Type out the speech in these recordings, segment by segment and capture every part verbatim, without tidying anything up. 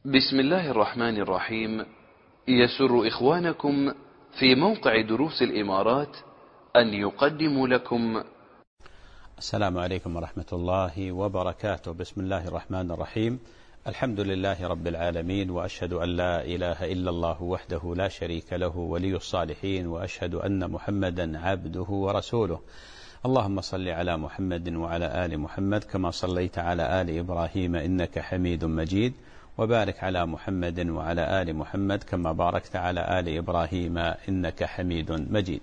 بسم الله الرحمن الرحيم. يسر إخوانكم في موقع دروس الإمارات أن يقدموا لكم. السلام عليكم ورحمة الله وبركاته. بسم الله الرحمن الرحيم. الحمد لله رب العالمين، وأشهد أن لا إله إلا الله وحده لا شريك له ولي الصالحين، وأشهد أن محمدا عبده ورسوله. اللهم صل على محمد وعلى آل محمد كما صليت على آل إبراهيم إنك حميد مجيد، وبارك على محمد وعلى آل محمد كما باركت على آل إبراهيم إنك حميد مجيد.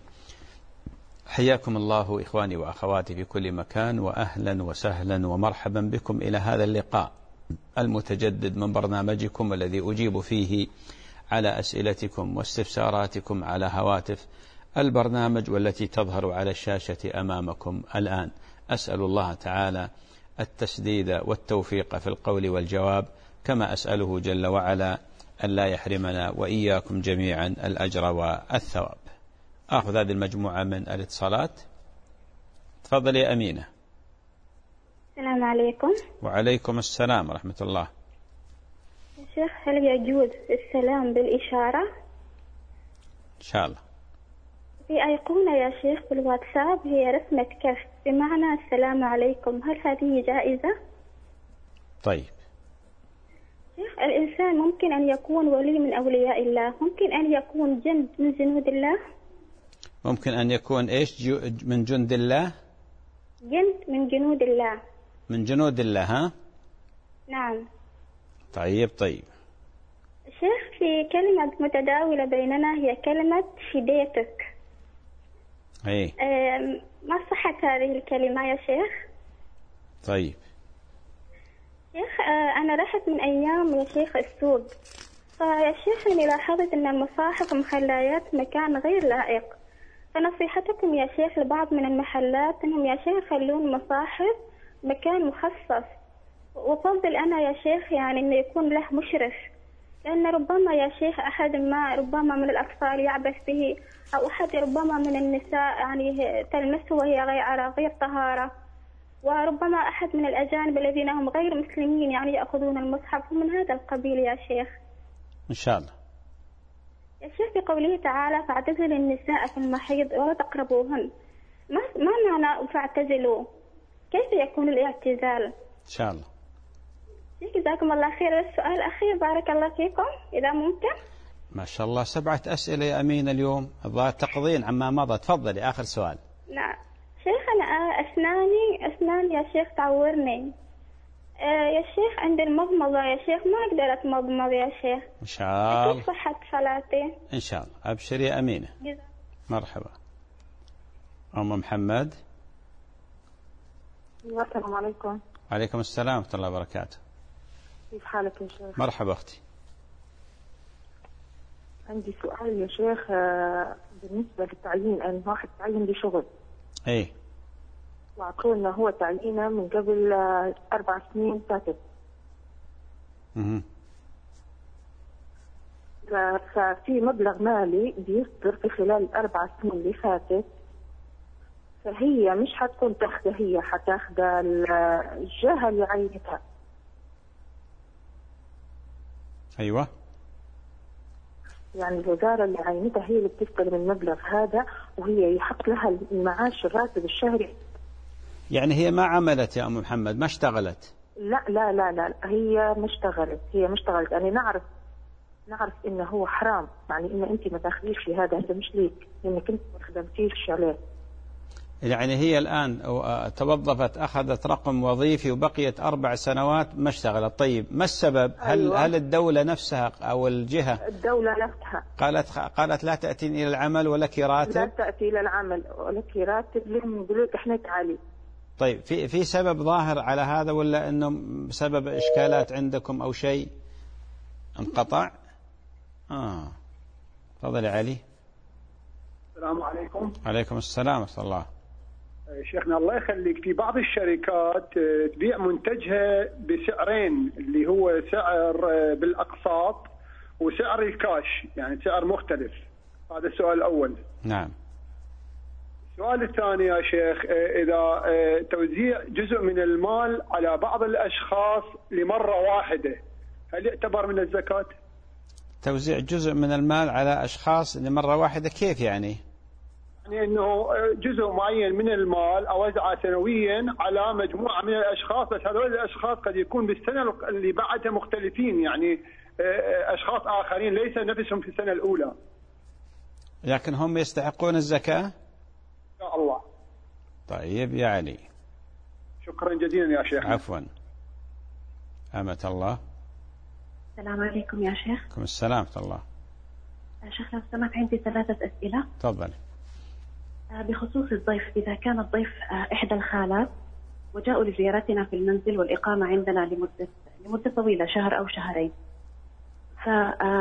حياكم الله إخواني وأخواتي في كل مكان، وأهلا وسهلا ومرحبا بكم إلى هذا اللقاء المتجدد من برنامجكم الذي أجيب فيه على أسئلتكم واستفساراتكم على هواتف البرنامج والتي تظهر على الشاشة أمامكم الآن. أسأل الله تعالى التسديد والتوفيق في القول والجواب، كما أسأله جل وعلا أن لا يحرمنا وإياكم جميعا الأجر والثواب. أخذ هذه المجموعة من الاتصالات. تفضل يا أمينة. السلام عليكم. وعليكم السلام ورحمة الله. يا شيخ، هل يجوز السلام بالإشارة؟ إن شاء الله. في أيقونة يا شيخ بالواتساب هي رسمة كف بمعنى السلام عليكم، هل هذه جائزة؟ طيب شيخ، الإنسان ممكن أن يكون ولي من أولياء الله، ممكن أن يكون جند من جنود الله. ممكن أن يكون إيش من جند الله؟ جند من جنود الله. من جنود الله، ها؟ نعم. طيب طيب شيخ، في كلمة متداولة بيننا هي كلمة فديتك. أي. ما صحة هذه الكلمة يا شيخ؟ طيب شيخ، أنا رحت من أيام يا شيخ السوق، فيا شيخ أنا لاحظت أن المصاحف ومحلات مكان غير لائق، فنصيحتكم يا شيخ لبعض من المحلات أنهم يا شيخ يخلون مصاحف مكان مخصص، وأفضل أنا يا شيخ يعني أنه يكون له مشرف، لأن ربما يا شيخ أحد ما ربما من الأطفال يعبث به، أو أحد ربما من النساء يعني تلمسه وهي غير على غير طهارة، وربما أحد من الأجانب الذين هم غير مسلمين يعني يأخذون المصحف من هذا القبيل يا شيخ. إن شاء الله. يا شيخ في قوله تعالى فاعتزلوا النساء في المحيض ولا تقربوهن، ما ما معنى فاعتزلوا؟ كيف يكون الاعتزال؟ إن شاء الله. جزاكم الله خير. السؤال الأخير بارك الله فيكم إذا ممكن. ما شاء الله سبعة أسئلة يا أمين اليوم، الظاهر تقضين عما مضى. تفضلي آخر سؤال. نعم شيخ، أنا أسناني أسناني يا شيخ تعورني. آه يا شيخ عند المضمضة يا شيخ ما أقدر أتمضمض يا شيخ. إن شاء الله. كيف صحة صلاتي؟ إن شاء الله. أبشري يا أمينة. جزاك. مرحبا. أم محمد. السلام عليكم. عليكم السلام ورحمة الله وبركاته. كيف حالك يا شيخ؟ مرحبا أختي. عندي سؤال يا شيخ بالنسبة للتعيين. أنا واحد تعين لشغل. إيه. وأعطونا هو تعيينه من قبل أربع سنين فاتت. اها. ففي مبلغ مالي بيصدر في خلال الأربع سنين اللي فاتت، فهي مش حتكون تاخده، هي حتاخد الجهة اللي عينتها. أيوة. يعني الوزارة اللي عينتها هي اللي بتستلم المبلغ هذا، وهي يحق لها المعاش الراتب الشهري. يعني هي ما عملت يا أم محمد، ما اشتغلت؟ لا لا لا لا هي ما اشتغلت، هي ما اشتغلت. أنا نعرف نعرف إنه هو حرام، يعني إن أنت ما تاخذيش في هذا، هذا مش ليك، لأنك أنت ما خدمتيش عليه. يعني هي الآن توظفت، أخذت رقم وظيفي وبقيت أربع سنوات ما اشتغلت. طيب ما السبب؟ هل أيوة. هل الدولة نفسها أو الجهة الدولة نفسها قالت قالت لا تأتين إلى العمل ولك راتب؟ لا تأتي إلى العمل ولك راتب، لهم يقولوا لك إحنا تعالي. طيب في في سبب ظاهر على هذا، ولا إنه بسبب إشكالات عندكم أو شيء انقطع؟ آه تفضل يا علي. السلام عليكم. عليكم السلام ورحمة الله. شيخنا الله يخليك، في بعض الشركات تبيع منتجها بسعرين، اللي هو سعر بالأقساط وسعر الكاش، يعني سعر مختلف. هذا السؤال الأول. نعم. السؤال الثاني يا شيخ، إذا توزيع جزء من المال على بعض الأشخاص لمرة واحدة، هل يعتبر من الزكاة؟ توزيع جزء من المال على أشخاص لمرة واحدة كيف يعني؟ يعني أنه جزء معين من المال أوزعه سنويا على مجموعة من الأشخاص، بس هذول الأشخاص قد يكون بالسنة اللي بعدها مختلفين، يعني أشخاص آخرين ليس نفسهم في السنة الأولى، لكن هم يستحقون الزكاة؟ إن شاء الله. طيب يا علي، شكرا جزيلا يا شيخ. عفوا. أمة الله. السلام عليكم يا شيخ. عليكم السلام ورحمة الله. شيخ لو سمحت عندي ثلاثة أسئلة. تفضل. بخصوص الضيف، إذا كان الضيف إحدى الخالات وجاءوا لزيارتنا في المنزل والإقامة عندنا لمدة لمدة طويلة، شهر أو شهرين، ف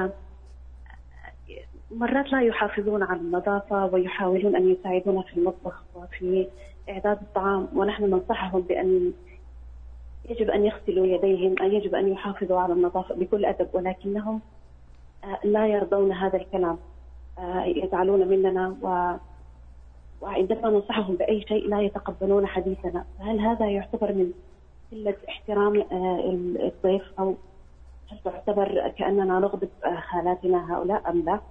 مرات لا يحافظون على النظافة ويحاولون أن يساعدونا في المطبخ وفي إعداد الطعام، ونحن ننصحهم بأن يجب أن يغسلوا يديهم، أن يجب أن يحافظوا على النظافة بكل أدب، ولكنهم لا يرضون هذا الكلام، يزعلون مننا، و وعندما ننصحهم بأي شيء لا يتقبلون حديثنا. هل هذا يعتبر من قلة احترام الضيف، أو هل تعتبر كأننا نغضب خالاتنا هؤلاء أم لا؟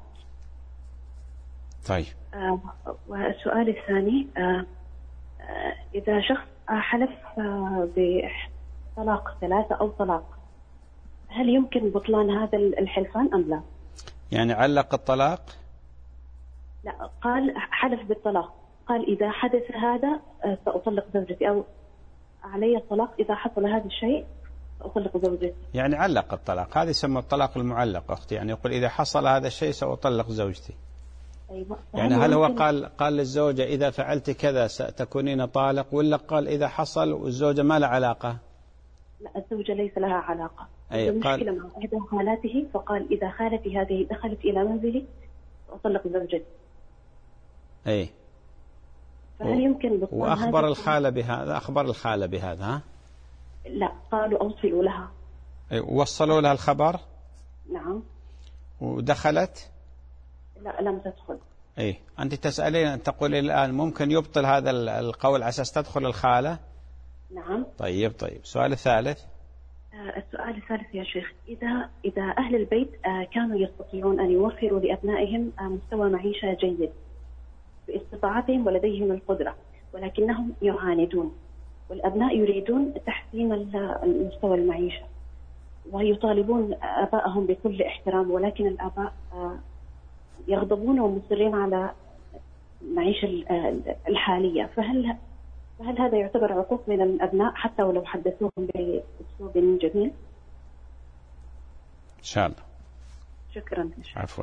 طيب. آه والسؤال الثاني، آه آه إذا شخص حلف آه بطلاق ثلاثة أو طلاق، هل يمكن بطلان هذا الحلفان أم لا؟ يعني علق الطلاق؟ لا، قال حلف بالطلاق، قال إذا حدث هذا آه سأطلق زوجتي، أو علي الطلاق إذا حصل هذا الشيء سأطلق زوجتي. يعني علق الطلاق، هذا يسمى الطلاق المعلق أختي، يعني يقول إذا حصل هذا الشيء سأطلق زوجتي. أيوة. يعني هل هو قال قال للزوجة إذا فعلت كذا ستكونين طالق، ولا قال إذا حصل والزوجة ما لها علاقة؟ لا، الزوجة ليس لها علاقة. أي المشكلة قال... مع إحدى خالاته، فقال إذا خالتي هذه دخلت إلى منزلي سأطلق زوجتي. أي. فهل يمكن بطلان وأخبر هذا؟ الخالة بهذا؟ أخبر الخالة بهذا؟ ها؟ لا، قالوا أوصلوا لها. أي. وصلوا لها الخبر؟ نعم. ودخلت؟ لا، لم تدخل. أي. أنت تسألين، تقولين الآن ممكن يبطل هذا القول على أساس تدخل الخالة؟ نعم. طيب طيب. السؤال الثالث. آه السؤال الثالث يا شيخ، إذا إذا أهل البيت آه كانوا يستطيعون أن يوفروا لأبنائهم آه مستوى معيشة جيد باستطاعتهم ولديهم القدرة، ولكنهم يعاندون، والأبناء يريدون تحسين المستوى المعيشة ويطالبون آبائهم بكل احترام، ولكن الآباء آه يغضبون ومصرين على المعيشة الحالية، فهل فهل هذا يعتبر عقوق من الأبناء حتى ولو حدثوهم بأسلوب جميل؟ إن شاء الله. شكرا. عفوا.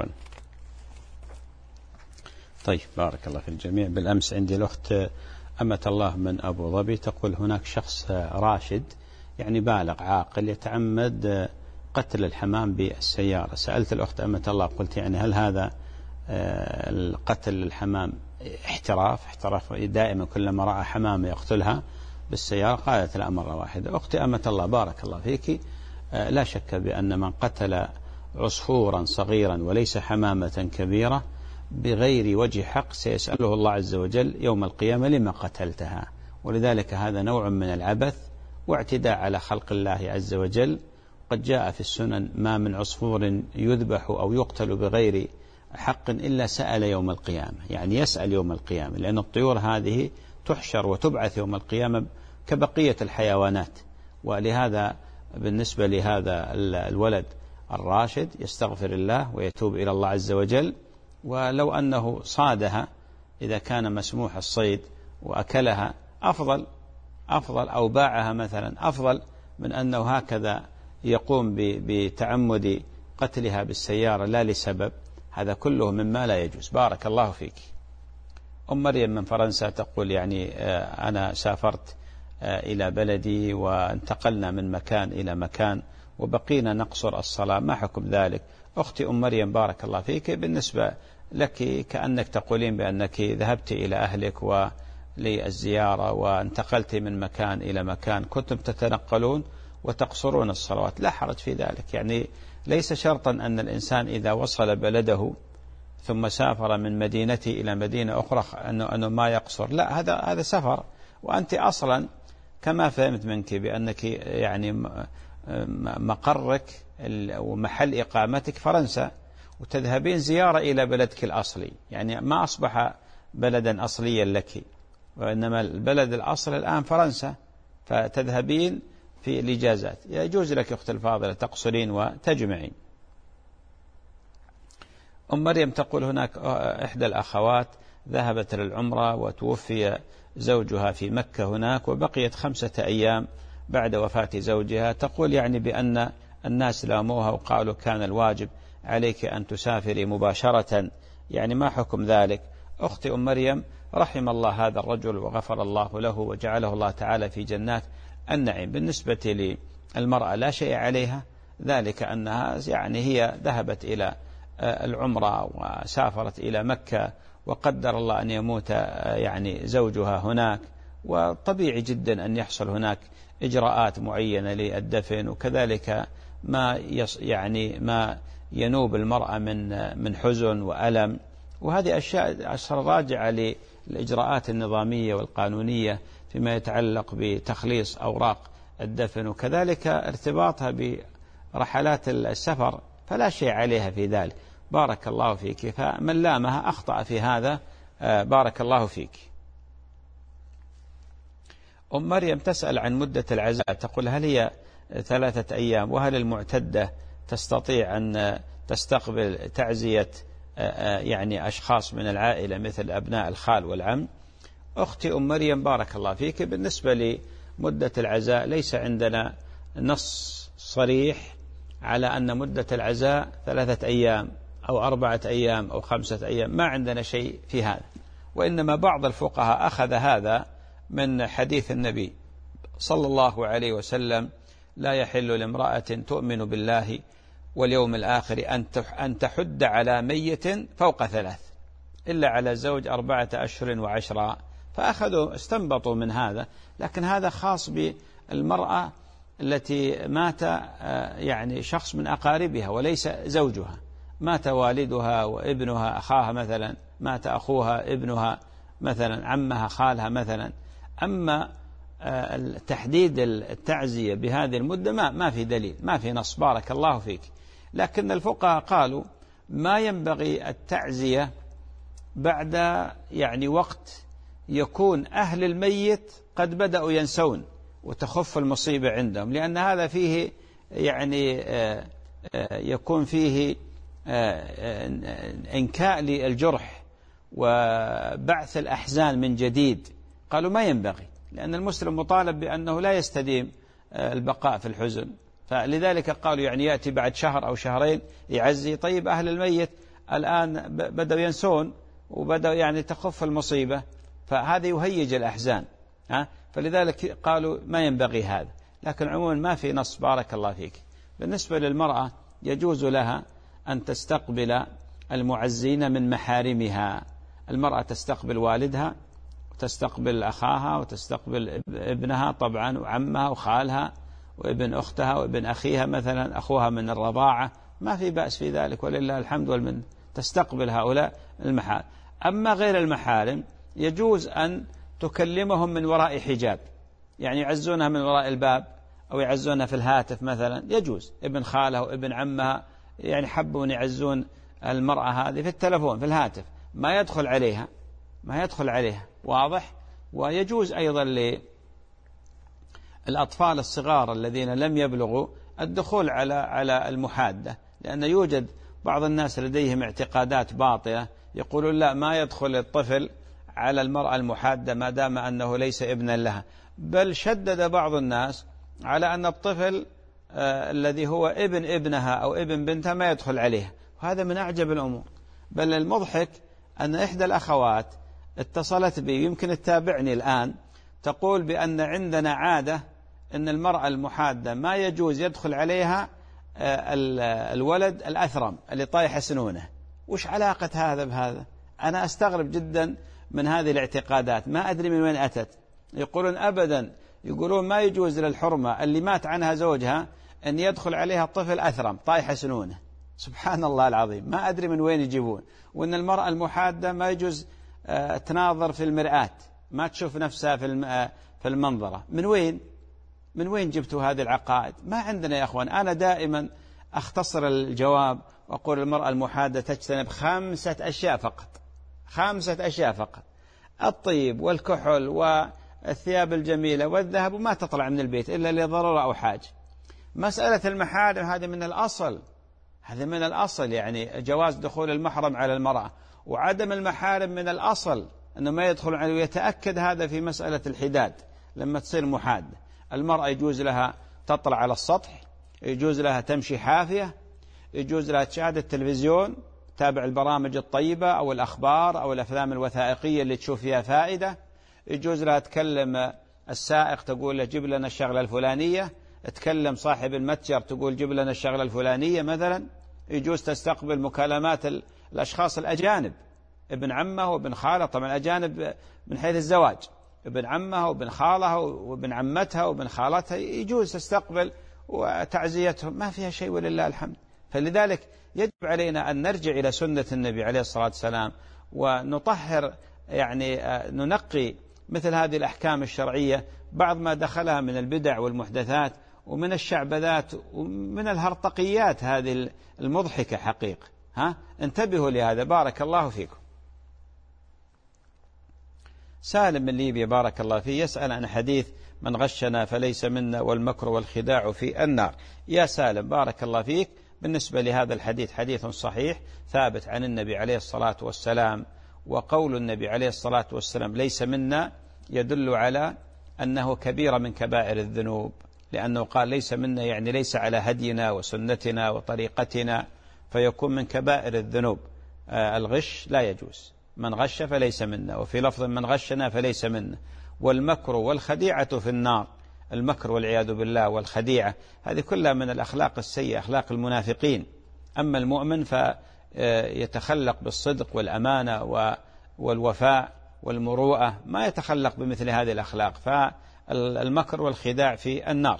طيب، بارك الله في الجميع. بالأمس عندي الأخت أمة الله من أبو ظبي تقول هناك شخص راشد، يعني بالغ عاقل، يتعمد قتل الحمام بالسيارة. سألت الأخت أمة الله، قلت يعني هل هذا القتل الحمام احتراف احتراف دائما كلما رأى حمامة يقتلها بالسيارة؟ قالت لا، مرة واحدة. أختي أمة الله بارك الله فيك، لا شك بأن من قتل عصفورا صغيرا وليس حمامة كبيرة بغير وجه حق سيسأله الله عز وجل يوم القيامة لما قتلتها، ولذلك هذا نوع من العبث واعتداء على خلق الله عز وجل. قد جاء في السنن ما من عصفور يذبح أو يقتل بغير حق إلا سأل يوم القيامة، يعني يسأل يوم القيامة، لأن الطيور هذه تحشر وتبعث يوم القيامة كبقية الحيوانات. ولهذا بالنسبة لهذا الولد الراشد يستغفر الله ويتوب إلى الله عز وجل، ولو أنه صادها إذا كان مسموح الصيد وأكلها أفضل أفضل أو باعها مثلا أفضل من أنه هكذا يقوم بتعمد قتلها بالسيارة لا لسبب. هذا كله مما لا يجوز. بارك الله فيك. أم مريم من فرنسا تقول يعني أنا سافرت إلى بلدي وانتقلنا من مكان إلى مكان وبقينا نقصر الصلاة، ما حكم ذلك؟ أختي أم مريم بارك الله فيك، بالنسبة لك كأنك تقولين بأنك ذهبت إلى أهلك وللزيارة وانتقلت من مكان إلى مكان، كنتم تتنقلون وتقصرون الصلوات، لا حرج في ذلك. يعني ليس شرطا أن الإنسان إذا وصل بلده ثم سافر من مدينته إلى مدينة أخرى أنه, أنه ما يقصر، لا، هذا هذا سفر. وأنت أصلا كما فهمت منك بأنك يعني مقرك ومحل إقامتك فرنسا، وتذهبين زيارة إلى بلدك الأصلي، يعني ما أصبح بلدا أصليا لك، وإنما البلد الأصل الآن فرنسا، فتذهبين في الإجازات. يجوز لك أخت الفاضلة تقصرين وتجمعين. أم مريم تقول هناك إحدى الأخوات ذهبت للعمرة وتوفي زوجها في مكة هناك، وبقيت خمسة أيام بعد وفاة زوجها. تقول يعني بأن الناس لاموها وقالوا كان الواجب عليك أن تسافري مباشرة، يعني ما حكم ذلك؟ أختي أم مريم، رحم الله هذا الرجل وغفر الله له وجعله الله تعالى في جنات النعيم. بالنسبة للمرأة لا شيء عليها، ذلك أنها يعني هي ذهبت إلى العمرة وسافرت إلى مكة، وقدر الله أن يموت يعني زوجها هناك، وطبيعي جدا أن يحصل هناك إجراءات معينة للدفن، وكذلك ما يعني ما ينوب المرأة من من حزن وألم، وهذه أشياء راجعة للإجراءات النظامية والقانونية فيما يتعلق بتخليص أوراق الدفن، وكذلك ارتباطها برحلات السفر، فلا شيء عليها في ذلك. بارك الله فيك. فمن لامها أخطأ في هذا. بارك الله فيك. أم مريم تسأل عن مدة العزاء، تقول هل هي ثلاثة أيام، وهل المعتدة تستطيع أن تستقبل تعزية يعني أشخاص من العائلة مثل أبناء الخال والعم؟ أختي أم مريم بارك الله فيك، بالنسبة لمدة العزاء ليس عندنا نص صريح على أن مدة العزاء ثلاثة أيام أو أربعة أيام أو خمسة أيام، ما عندنا شيء في هذا، وإنما بعض الفقهاء أخذ هذا من حديث النبي صلى الله عليه وسلم: لا يحل لامرأة تؤمن بالله واليوم الآخر أن تحد على ميت فوق ثلاث إلا على زوج أربعة أشهر وعشرة. فأخذوا استنبطوا من هذا، لكن هذا خاص بالمرأة التي مات يعني شخص من أقاربها وليس زوجها، مات والدها وابنها أخاها مثلا، مات أخوها ابنها مثلا، عمها خالها مثلا. أما تحديد التعزية بهذه المدة ما ما في دليل، ما في نص. بارك الله فيك. لكن الفقهاء قالوا ما ينبغي التعزية بعد يعني وقت يكون أهل الميت قد بدأوا ينسون وتخف المصيبة عندهم، لأن هذا فيه يعني يكون فيه إنكاء للجرح وبعث الأحزان من جديد. قالوا ما ينبغي، لأن المسلم مطالب بأنه لا يستديم البقاء في الحزن، فلذلك قالوا يعني يأتي بعد شهر أو شهرين يعزي. طيب أهل الميت الآن بدأوا ينسون وبدأوا يعني تخف المصيبة، فهذا يهيج الأحزان، ها؟ فلذلك قالوا ما ينبغي هذا. لكن عموما ما في نص. بارك الله فيك. بالنسبة للمرأة يجوز لها أن تستقبل المعزين من محارمها. المرأة تستقبل والدها وتستقبل أخاها وتستقبل ابنها طبعا وعمها وخالها وابن أختها وابن أخيها مثلا، أخوها من الرضاعة، ما في بأس في ذلك ولله الحمد والمنة، تستقبل هؤلاء المحارم. أما غير المحارم يجوز أن تكلمهم من وراء حجاب، يعني يعزونها من وراء الباب أو يعزونها في الهاتف مثلا، يجوز. ابن خالها وابن عمها يعني حبوا أن يعزون المرأة هذه في التلفون في الهاتف، ما يدخل عليها ما يدخل عليها واضح. ويجوز أيضا للأطفال الصغار الذين لم يبلغوا الدخول على على المحادة، لأن يوجد بعض الناس لديهم اعتقادات باطلة، يقولون لا ما يدخل الطفل على المرأة المحادة ما دام أنه ليس ابنا لها. بل شدد بعض الناس على أن الطفل آه الذي هو ابن ابنها أو ابن بنتها ما يدخل عليها، وهذا من أعجب الأمور. بل المضحك أن إحدى الأخوات اتصلت بي، يمكن تتابعني الآن، تقول بأن عندنا عادة أن المرأة المحادة ما يجوز يدخل عليها آه الولد الأثرم اللي طايح سنونه. وش علاقة هذا بهذا؟ أنا أستغرب جدا من هذه الاعتقادات، ما أدري من وين أتت. يقولون أبدا، يقولون ما يجوز للحرمة اللي مات عنها زوجها أن يدخل عليها الطفل أثرم طايح سنونه. سبحان الله العظيم، ما أدري من وين يجيبون. وأن المرأة المحادة ما يجوز تناظر في المرآة، ما تشوف نفسها في في المنظرة. من وين من وين جبتوا هذه العقائد؟ ما عندنا يا أخوان. أنا دائما أختصر الجواب وأقول المرأة المحادة تجتنب خمسة أشياء فقط، خمسة أشياء فقط: الطيب والكحل والثياب الجميلة والذهب، وما تطلع من البيت إلا لضرورة أو حاجة. مسألة المحارم هذه من الأصل، هذا من الأصل، يعني جواز دخول المحرم على المرأة، وعدم المحارم من الأصل أنه ما يدخل عليه. ويتأكد هذا في مسألة الحداد لما تصير محادة. المرأة يجوز لها تطلع على السطح، يجوز لها تمشي حافية، يجوز لها تشاهد التلفزيون، تابع البرامج الطيبة أو الأخبار أو الأفلام الوثائقية اللي تشوف فيها فائدة، يجوز لها تكلم السائق تقول له جيب لنا الشغلة الفلانية، تكلم صاحب المتجر تقول جيب لنا الشغلة الفلانية مثلا، يجوز تستقبل مكالمات الأشخاص الأجانب، ابن عمه وابن خاله، طبعا الأجانب من حيث الزواج، ابن عمه وابن خالها وابن عمتها وابن خالتها، يجوز تستقبل وتعزيتهم، ما فيها شيء ولله الحمد. فلذلك يجب علينا أن نرجع إلى سنة النبي عليه الصلاة والسلام ونطهر، يعني ننقي مثل هذه الأحكام الشرعية بعض ما دخلها من البدع والمحدثات ومن الشعبذات ومن الهرطقيات هذه المضحكة حقيقة. ها انتبهوا لهذا، بارك الله فيكم. سالم من ليبيا بارك الله فيه يسأل عن حديث من غشنا فليس منا والمكر والخداع في النار. يا سالم بارك الله فيك، بالنسبة لهذا الحديث حديث صحيح ثابت عن النبي عليه الصلاة والسلام، وقول النبي عليه الصلاة والسلام ليس منا يدل على أنه كبيرة من كبائر الذنوب، لأنه قال ليس منا يعني ليس على هدينا وسنتنا وطريقتنا، فيكون من كبائر الذنوب. آه الغش لا يجوز، من غش فليس منا، وفي لفظ من غشنا فليس منا. والمكر والخديعة في النار، المكر والعياذ بالله والخديعة هذه كلها من الأخلاق السيئة، أخلاق المنافقين. أما المؤمن فيتخلق بالصدق والأمانة والوفاء والمروءة، ما يتخلق بمثل هذه الأخلاق، فالمكر والخداع في النار.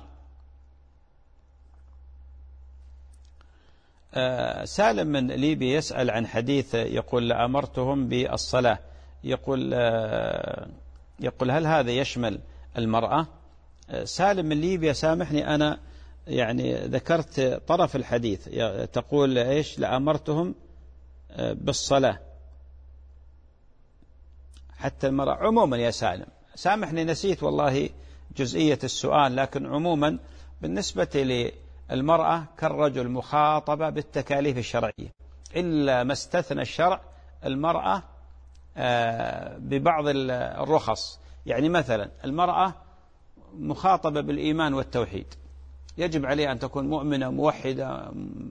سالم من ليبيا يسأل عن حديث يقول لأمرتهم بالصلاة، يقول يقول هل هذا يشمل المرأة؟ سالم من ليبيا سامحني أنا يعني ذكرت طرف الحديث، تقول إيش لأمرتهم بالصلاة حتى المرأة عموما. يا سالم سامحني نسيت والله جزئية السؤال، لكن عموما بالنسبة للمرأة كالرجل مخاطبة بالتكاليف الشرعية، إلا ما استثنى الشرع المرأة ببعض الرخص. يعني مثلا المرأة مخاطبة بالإيمان والتوحيد، يجب عليها أن تكون مؤمنة موحدة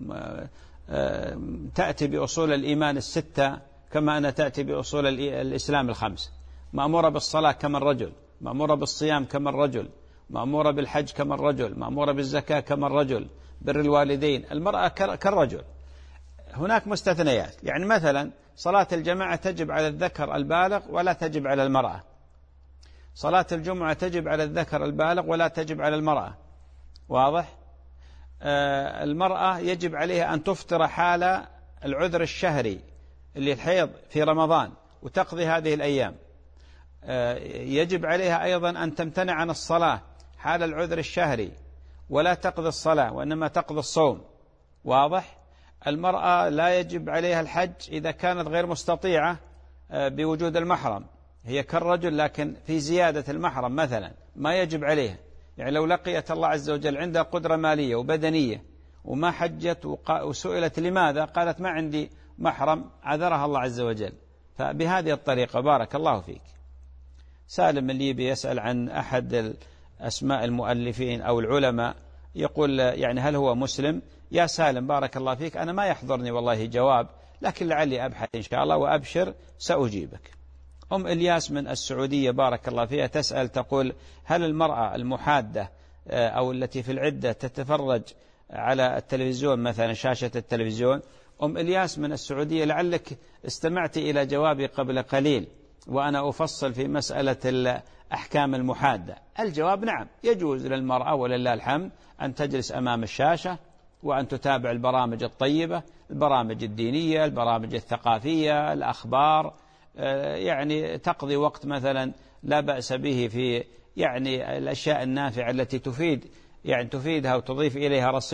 تأتي بأصول الإيمان الستة كما أنها تأتي بأصول الإسلام الخمس، مأمورة بالصلاة كما الرجل، مأمورة بالصيام كما الرجل، مأمورة بالحج كما الرجل، مأمورة بالزكاة كما الرجل، بر الوالدين. المرأة كالرجل. هناك مستثنيات، يعني مثلا صلاة الجماعة تجب على الذكر البالغ ولا تجب على المرأة، صلاة الجمعة تجب على الذكر البالغ ولا تجب على المرأة، واضح؟ آه المرأة يجب عليها أن تفطر حال العذر الشهري اللي الحيض في رمضان وتقضي هذه الأيام. آه يجب عليها أيضا أن تمتنع عن الصلاة حال العذر الشهري ولا تقضي الصلاة وإنما تقضي الصوم، واضح؟ المرأة لا يجب عليها الحج إذا كانت غير مستطيعة آه بوجود المحرم، هي كالرجل لكن في زيادة المحرم مثلا ما يجب عليها. يعني لو لقيت الله عز وجل عندها قدرة مالية وبدنية وما حجت وسئلت لماذا قالت ما عندي محرم، عذرها الله عز وجل. فبهذه الطريقة بارك الله فيك. سالم من ليبيا يسأل عن أحد أسماء المؤلفين أو العلماء، يقول يعني هل هو مسلم؟ يا سالم بارك الله فيك، أنا ما يحضرني والله جواب، لكن لعلي أبحث إن شاء الله وأبشر سأجيبك. أم إلياس من السعودية بارك الله فيها تسأل تقول هل المرأة المحادة أو التي في العدة تتفرج على التلفزيون مثلا شاشة التلفزيون؟ أم إلياس من السعودية لعلك استمعت إلى جوابي قبل قليل وأنا أفصل في مسألة أحكام المحادة. الجواب نعم، يجوز للمرأة ولله الحمد أن تجلس أمام الشاشة وأن تتابع البرامج الطيبة، البرامج الدينية، البرامج الثقافية، الأخبار، يعني تقضي وقت مثلا لا بأس به في يعني الأشياء النافعة التي تفيد يعني تفيدها وتضيف إليها رصيد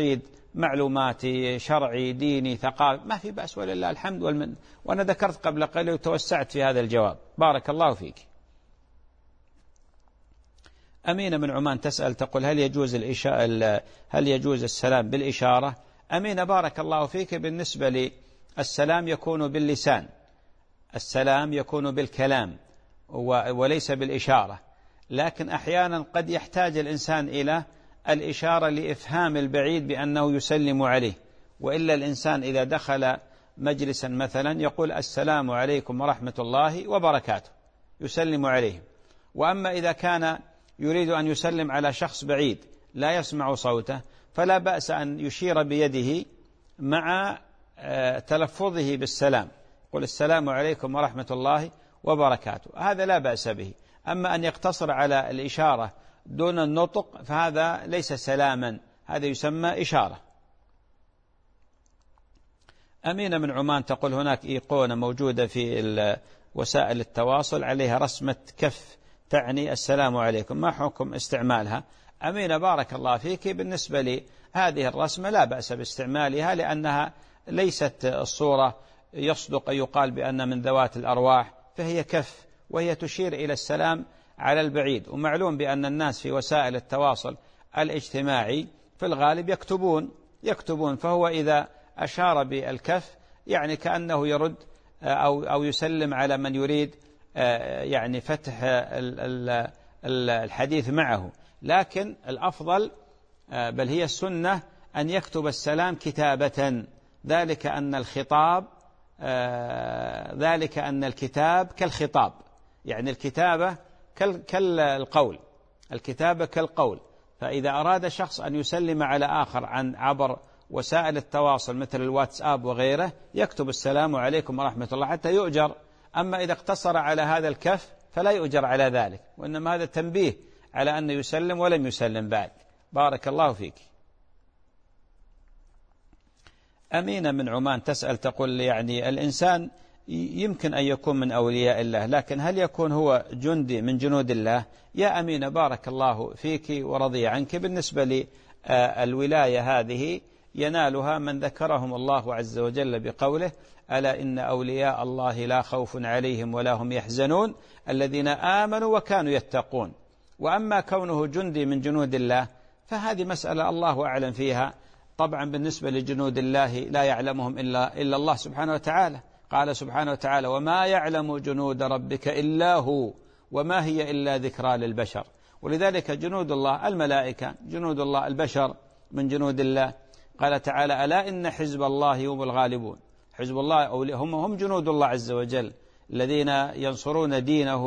معلوماتي، شرعي، ديني، ثقافي، ما في بأس ولله الحمد والمن. وأنا ذكرت قبل قليل وتوسعت في هذا الجواب. بارك الله فيك. أمينة من عمان تسأل تقول هل يجوز الإشارة هل يجوز السلام بالإشارة؟ أمينة بارك الله فيك، بالنسبة لي السلام يكون باللسان، السلام يكون بالكلام وليس بالإشارة، لكن أحيانا قد يحتاج الإنسان إلى الإشارة لإفهام البعيد بأنه يسلم عليه. وإلا الإنسان إذا دخل مجلسا مثلا يقول السلام عليكم ورحمة الله وبركاته، يسلم عليه. وأما إذا كان يريد أن يسلم على شخص بعيد لا يسمع صوته فلا بأس أن يشير بيده مع تلفظه بالسلام، قل السلام عليكم ورحمة الله وبركاته، هذا لا بأس به. أما أن يقتصر على الإشارة دون النطق فهذا ليس سلاما، هذا يسمى إشارة. أمينة من عمان تقول هناك إيقونة موجودة في وسائل التواصل عليها رسمة كف تعني السلام عليكم، ما حكم استعمالها؟ أمينة بارك الله فيك، بالنسبة لي هذه الرسمة لا بأس باستعمالها، لأنها ليست الصورة يصدق أن يقال بأن من ذوات الأرواح، فهي كف وهي تشير إلى السلام على البعيد. ومعلوم بأن الناس في وسائل التواصل الاجتماعي في الغالب يكتبون يكتبون فهو إذا أشار بالكف يعني كأنه يرد أو أو يسلم على من يريد يعني فتح الحديث معه. لكن الأفضل بل هي السنة أن يكتب السلام كتابة، ذلك أن الخطاب ذلك أن الكتاب كالخطاب، يعني الكتابة كالقول، الكتابة كالقول. فإذا أراد شخص أن يسلم على آخر عن عبر وسائل التواصل مثل الواتساب وغيره يكتب السلام عليكم ورحمة الله حتى يؤجر. أما إذا اقتصر على هذا الكف فلا يؤجر على ذلك، وإنما هذا تنبيه على أن يسلم ولم يسلم بعد. بارك الله فيك. أمينة من عمان تسأل تقول يعني الإنسان يمكن أن يكون من أولياء الله، لكن هل يكون هو جندي من جنود الله؟ يا أمينة بارك الله فيك ورضي عنك، بالنسبة للولاية هذه ينالها من ذكرهم الله عز وجل بقوله ألا إن أولياء الله لا خوف عليهم ولا هم يحزنون الذين آمنوا وكانوا يتقون. وأما كونه جندي من جنود الله فهذه مسألة الله أعلم فيها. طبعا بالنسبة لجنود الله لا يعلمهم إلا, إلا الله سبحانه وتعالى. قال سبحانه وتعالى وما يعلم جنود ربك إلا هو وما هي إلا ذكرى للبشر. ولذلك جنود الله الملائكة، جنود الله البشر من جنود الله. قال تعالى ألا إن حزب الله هم الغالبون. حزب الله هم هم جنود الله عز وجل الذين ينصرون دينه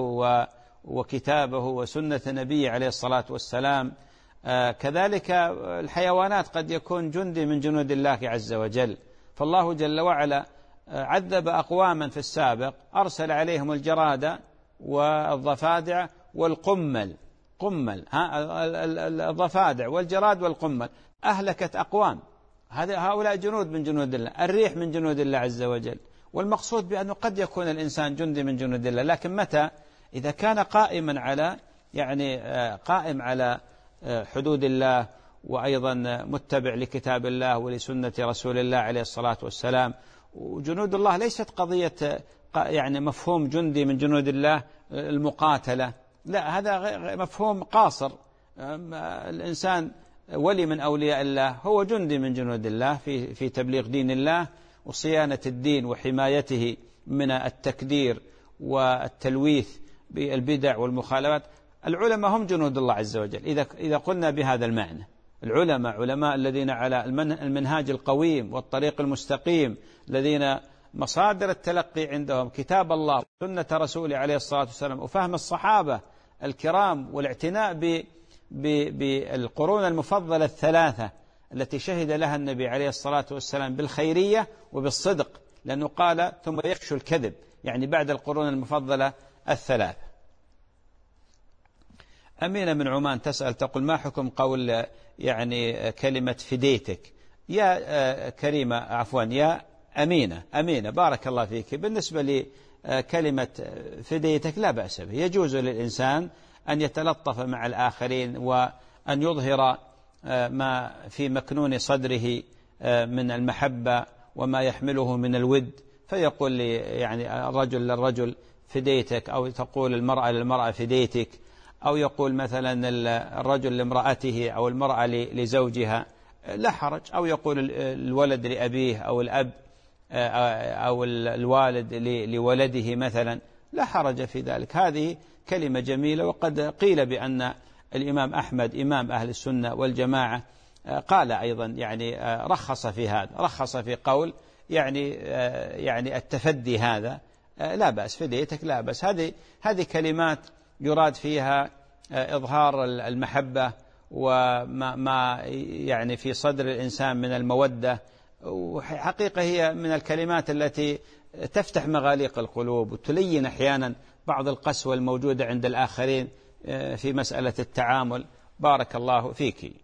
وكتابه وسنة نبيه عليه الصلاة والسلام. آه كذلك الحيوانات قد يكون جندي من جنود الله عز وجل. فالله جل وعلا عذب أقواما في السابق أرسل عليهم الجرادة والضفادع والقمل، قمل الضفادع والجراد والقمل أهلكت أقوام. هؤلاء جنود من جنود الله. الريح من جنود الله عز وجل. والمقصود بأنه قد يكون الإنسان جندي من جنود الله، لكن متى؟ إذا كان قائما على يعني قائم على حدود الله وأيضا متبع لكتاب الله ولسنة رسول الله عليه الصلاة والسلام. وجنود الله ليست قضية يعني مفهوم جندي من جنود الله المقاتلة، لا، هذا مفهوم قاصر. الإنسان ولي من أولياء الله هو جندي من جنود الله في في تبليغ دين الله وصيانة الدين وحمايته من التكدير والتلويث بالبدع والمخالفات. العلماء هم جنود الله عز وجل إذا إذا قلنا بهذا المعنى. العلماء علماء الذين على المنهاج القويم والطريق المستقيم، الذين مصادر التلقي عندهم كتاب الله وسنة رسوله عليه الصلاة والسلام وفهم الصحابة الكرام والاعتناء ب بالقرون المفضلة الثلاثة التي شهد لها النبي عليه الصلاة والسلام بالخيرية وبالصدق، لأنه قال ثم يخشى الكذب، يعني بعد القرون المفضلة الثلاثة. أمينة من عمان تسأل تقول ما حكم قول يعني كلمة فديتك؟ يا كريمة عفوا يا أمينة أمينة بارك الله فيك، بالنسبة لكلمة فديتك لا بأس به. يجوز للإنسان أن يتلطف مع الآخرين وأن يظهر ما في مكنون صدره من المحبة وما يحمله من الود، فيقول لي يعني الرجل للرجل فديتك، أو تقول المرأة للمرأة فديتك، أو يقول مثلا الرجل لامرأته أو المرأة لزوجها، لا حرج. أو يقول الولد لأبيه أو الأب أو الوالد لولده مثلا، لا حرج في ذلك. هذه كلمة جميلة. وقد قيل بأن الإمام أحمد إمام أهل السنة والجماعة قال أيضا يعني رخص في هذا، رخص في قول يعني يعني التفدي هذا لا بأس، فديتك لا بأس. هذه هذه كلمات يراد فيها إظهار المحبة وما ما يعني في صدر الإنسان من المودة، وحقيقة هي من الكلمات التي تفتح مغاليق القلوب وتلين أحيانا بعض القسوة الموجودة عند الآخرين في مسألة التعامل. بارك الله فيك.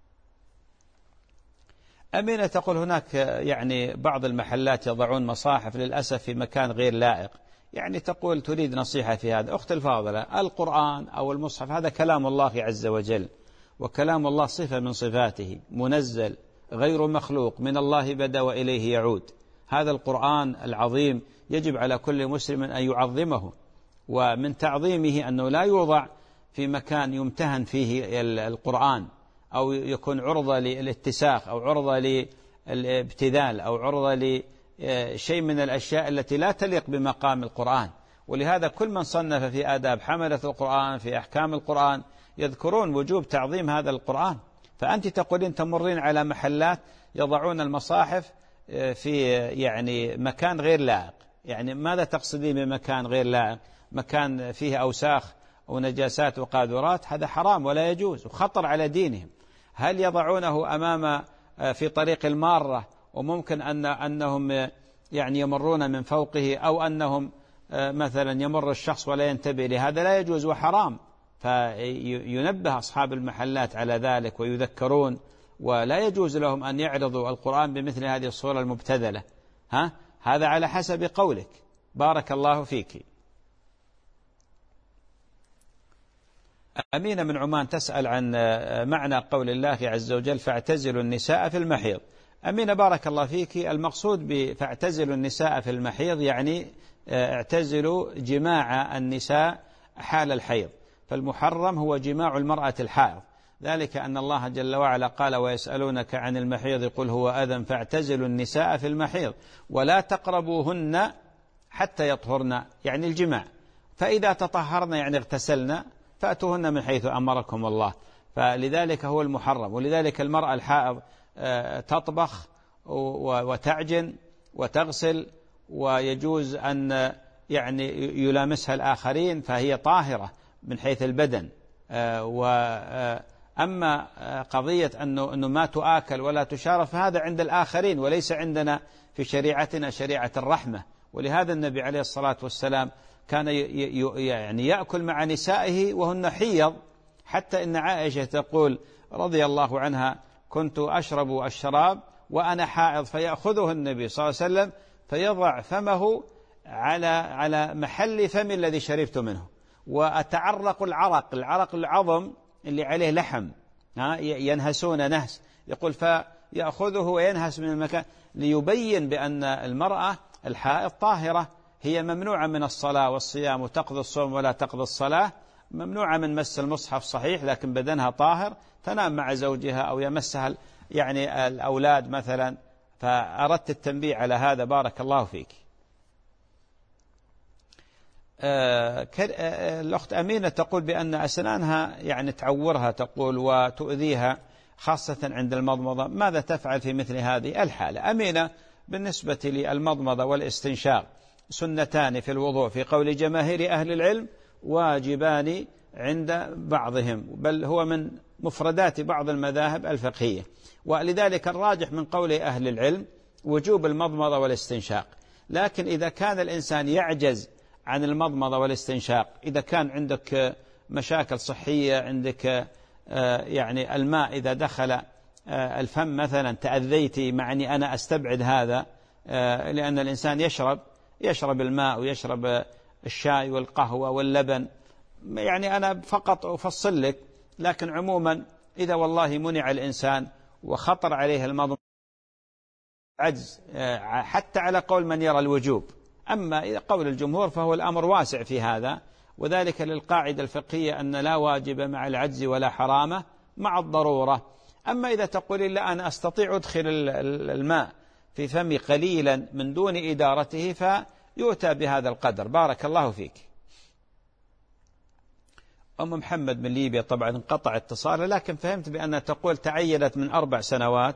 أمينة تقول هناك يعني بعض المحلات يضعون مصاحف للأسف في مكان غير لائق، يعني تقول تريد نصيحة في هذا. أخت الفاضلة، القرآن أو المصحف هذا كلام الله عز وجل، وكلام الله صفة من صفاته، منزل غير مخلوق، من الله بدأ وإليه يعود. هذا القرآن العظيم يجب على كل مسلم أن يعظمه، ومن تعظيمه أنه لا يوضع في مكان يمتهن فيه القرآن، أو يكون عرضة للاتساخ أو عرضة للابتذال أو عرضة لشيء من الأشياء التي لا تليق بمقام القرآن. ولهذا كل من صنف في آداب حملة القرآن في أحكام القرآن يذكرون وجوب تعظيم هذا القرآن. فأنت تقولين تمرين على محلات يضعون المصاحف في يعني مكان غير لائق، يعني ماذا تقصدين بمكان غير لائق؟ مكان فيه أوساخ ونجاسات وقاذورات، هذا حرام ولا يجوز وخطر على دينهم. هل يضعونه أمام في طريق المارة وممكن أن أنهم يعني يمرون من فوقه، أو أنهم مثلا يمر الشخص ولا ينتبه لهذا؟ لا يجوز وحرام. فينبه أصحاب المحلات على ذلك ويذكرون، ولا يجوز لهم أن يعرضوا القرآن بمثل هذه الصورة المبتذلة. ها هذا على حسب قولك. بارك الله فيك. أمينة من عمان تسأل عن معنى قول الله عز وجل فاعتزلوا النساء في المحيض. أمينة بارك الله فيك، المقصود بفاعتزلوا النساء في المحيض يعني اعتزلوا جماع النساء حال الحيض، فالمحرم هو جماع المرأة الحائض، ذلك أن الله جل وعلا قال ويسألونك عن المحيض قل هو أذى فاعتزلوا النساء في المحيض ولا تقربوهن حتى يطهرن، يعني الجماع. فإذا تطهرن يعني اغتسلن فأتوهن من حيث أمركم الله، فلذلك هو المحرم. ولذلك المرأة الحائض تطبخ وتعجن وتغسل، ويجوز أن يعني يلامسها الآخرين، فهي طاهرة من حيث البدن. وأما قضية أنه, أنه ما تؤكل ولا تشارب فهذا عند الآخرين وليس عندنا في شريعتنا شريعة الرحمة. ولهذا النبي عليه الصلاة والسلام كان يعني يأكل مع نسائه وهن حيض، حتى إن عائشة تقول رضي الله عنها كنت أشرب الشراب وأنا حائض فيأخذه النبي صلى الله عليه وسلم فيضع فمه على على محل فم الذي شربت منه، وأتعرق العرق العرق العظم اللي عليه لحم ينهسون نهس، يقول فيأخذه وينهس من المكان ليبين بأن المرأة الحائض طاهرة، هي ممنوعة من الصلاة والصيام وتقضي الصوم ولا تقضي الصلاة، ممنوعة من مس المصحف صحيح لكن بدنها طاهر، تنام مع زوجها أو يمسها يعني الأولاد مثلا. فأردت التنبيه على هذا. بارك الله فيك. الأخت أمينة تقول بأن أسنانها يعني تعورها تقول وتؤذيها خاصة عند المضمضة، ماذا تفعل في مثل هذه الحالة؟ أمينة بالنسبة للمضمضة والاستنشاق سنتان في الوضوء في قول جماهير أهل العلم، واجبان عند بعضهم، بل هو من مفردات بعض المذاهب الفقهية. ولذلك الراجح من قول أهل العلم وجوب المضمضة والاستنشاق. لكن إذا كان الإنسان يعجز عن المضمضة والاستنشاق، إذا كان عندك مشاكل صحية، عندك يعني الماء إذا دخل الفم مثلا تأذيتي، مع أني أنا أستبعد هذا لأن الإنسان يشرب يشرب الماء ويشرب الشاي والقهوة واللبن، يعني أنا فقط أفصل لك. لكن عموما إذا والله منع الإنسان وخطر عليه المضمون عجز حتى على قول من يرى الوجوب. أما إذا قول الجمهور فهو الأمر واسع في هذا، وذلك للقاعدة الفقهية أن لا واجب مع العجز ولا حرامة مع الضرورة. أما إذا تقول لا أنا أستطيع أدخل الماء في فمي قليلا من دون إدارته فيؤتى بهذا القدر. بارك الله فيك. أم محمد من ليبيا طبعا انقطع اتصاله، لكن فهمت بأنها تقول تعينت من أربع سنوات،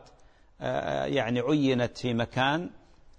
يعني عينت في مكان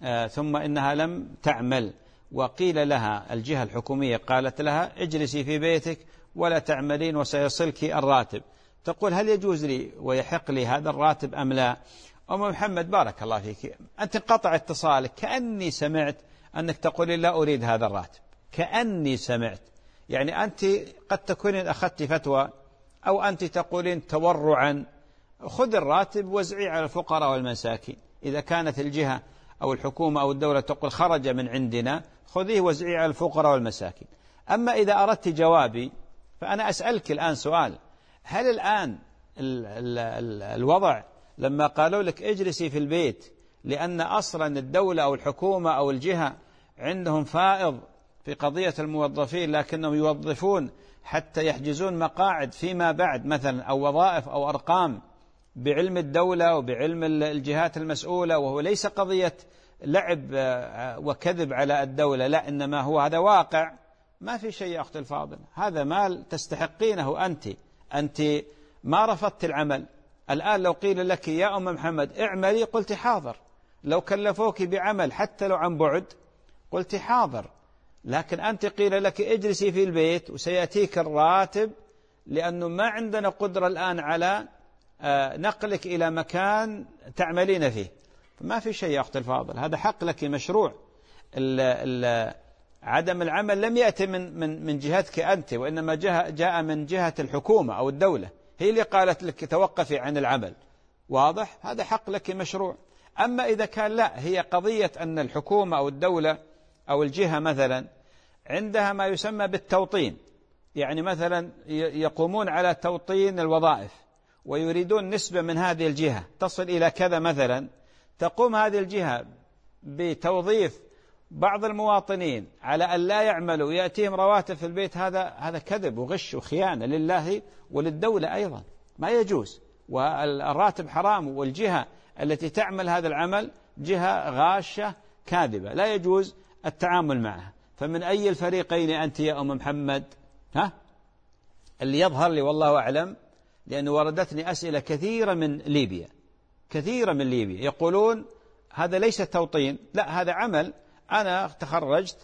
ثم إنها لم تعمل، وقيل لها الجهة الحكومية قالت لها اجلسي في بيتك ولا تعملين وسيصلك الراتب. تقول هل يجوز لي ويحق لي هذا الراتب أم لا؟ أم محمد بارك الله فيك، أنت انقطع اتصالك، كأني سمعت أنك تقولي لا أريد هذا الراتب، كأني سمعت. يعني أنت قد تكونين أخذت فتوى، أو أنت تقولين تورعا خذ الراتب وزعي على الفقراء والمساكين. إذا كانت الجهة أو الحكومة أو الدولة تقول خرج من عندنا خذيه وزعي على الفقراء والمساكين. أما إذا أردت جوابي فأنا أسألك الآن سؤال، هل الآن ال ال ال الوضع لما قالوا لك اجلسي في البيت لأن أصلا الدولة أو الحكومة أو الجهة عندهم فائض في قضية الموظفين، لكنهم يوظفون حتى يحجزون مقاعد فيما بعد مثلا أو وظائف أو أرقام بعلم الدولة وبعلم الجهات المسؤولة، وهو ليس قضية لعب وكذب على الدولة، لا إنما هو هذا واقع. ما في شيء يا أختي الفاضل، هذا مال تستحقينه أنت، أنت ما رفضت العمل. الآن لو قيل لك يا أم محمد اعملي قلت حاضر، لو كلفوك بعمل حتى لو عن بعد قلت حاضر، لكن أنت قيل لك اجلسي في البيت وسيأتيك الراتب لأنه ما عندنا قدرة الآن على نقلك إلى مكان تعملين فيه. ما في شيء يا أختي الفاضل، هذا حق لك مشروع. ال ال عدم العمل لم يأتي من من من جهتك أنت، وإنما جاء جاء من جهة الحكومة أو الدولة، هي اللي قالت لك توقفي عن العمل. واضح؟ هذا حق لك مشروع. أما إذا كان لا، هي قضية أن الحكومة أو الدولة أو الجهة مثلا عندها ما يسمى بالتوطين، يعني مثلا يقومون على توطين الوظائف ويريدون نسبة من هذه الجهة تصل إلى كذا مثلا، تقوم هذه الجهة بتوظيف بعض المواطنين على أن لا يعملوا يأتيهم رواتب في البيت. هذا هذا كذب وغش وخيانة لله وللدولة أيضا، ما يجوز، والراتب حرام، والجهة التي تعمل هذا العمل جهة غاشة كاذبة لا يجوز التعامل معها. فمن أي الفريقين أنت يا أم محمد؟ ها اللي يظهر لي والله أعلم، لأنه وردتني أسئلة كثيرة من ليبيا، كثيرة من ليبيا يقولون هذا ليس توطين، لا هذا عمل، أنا تخرجت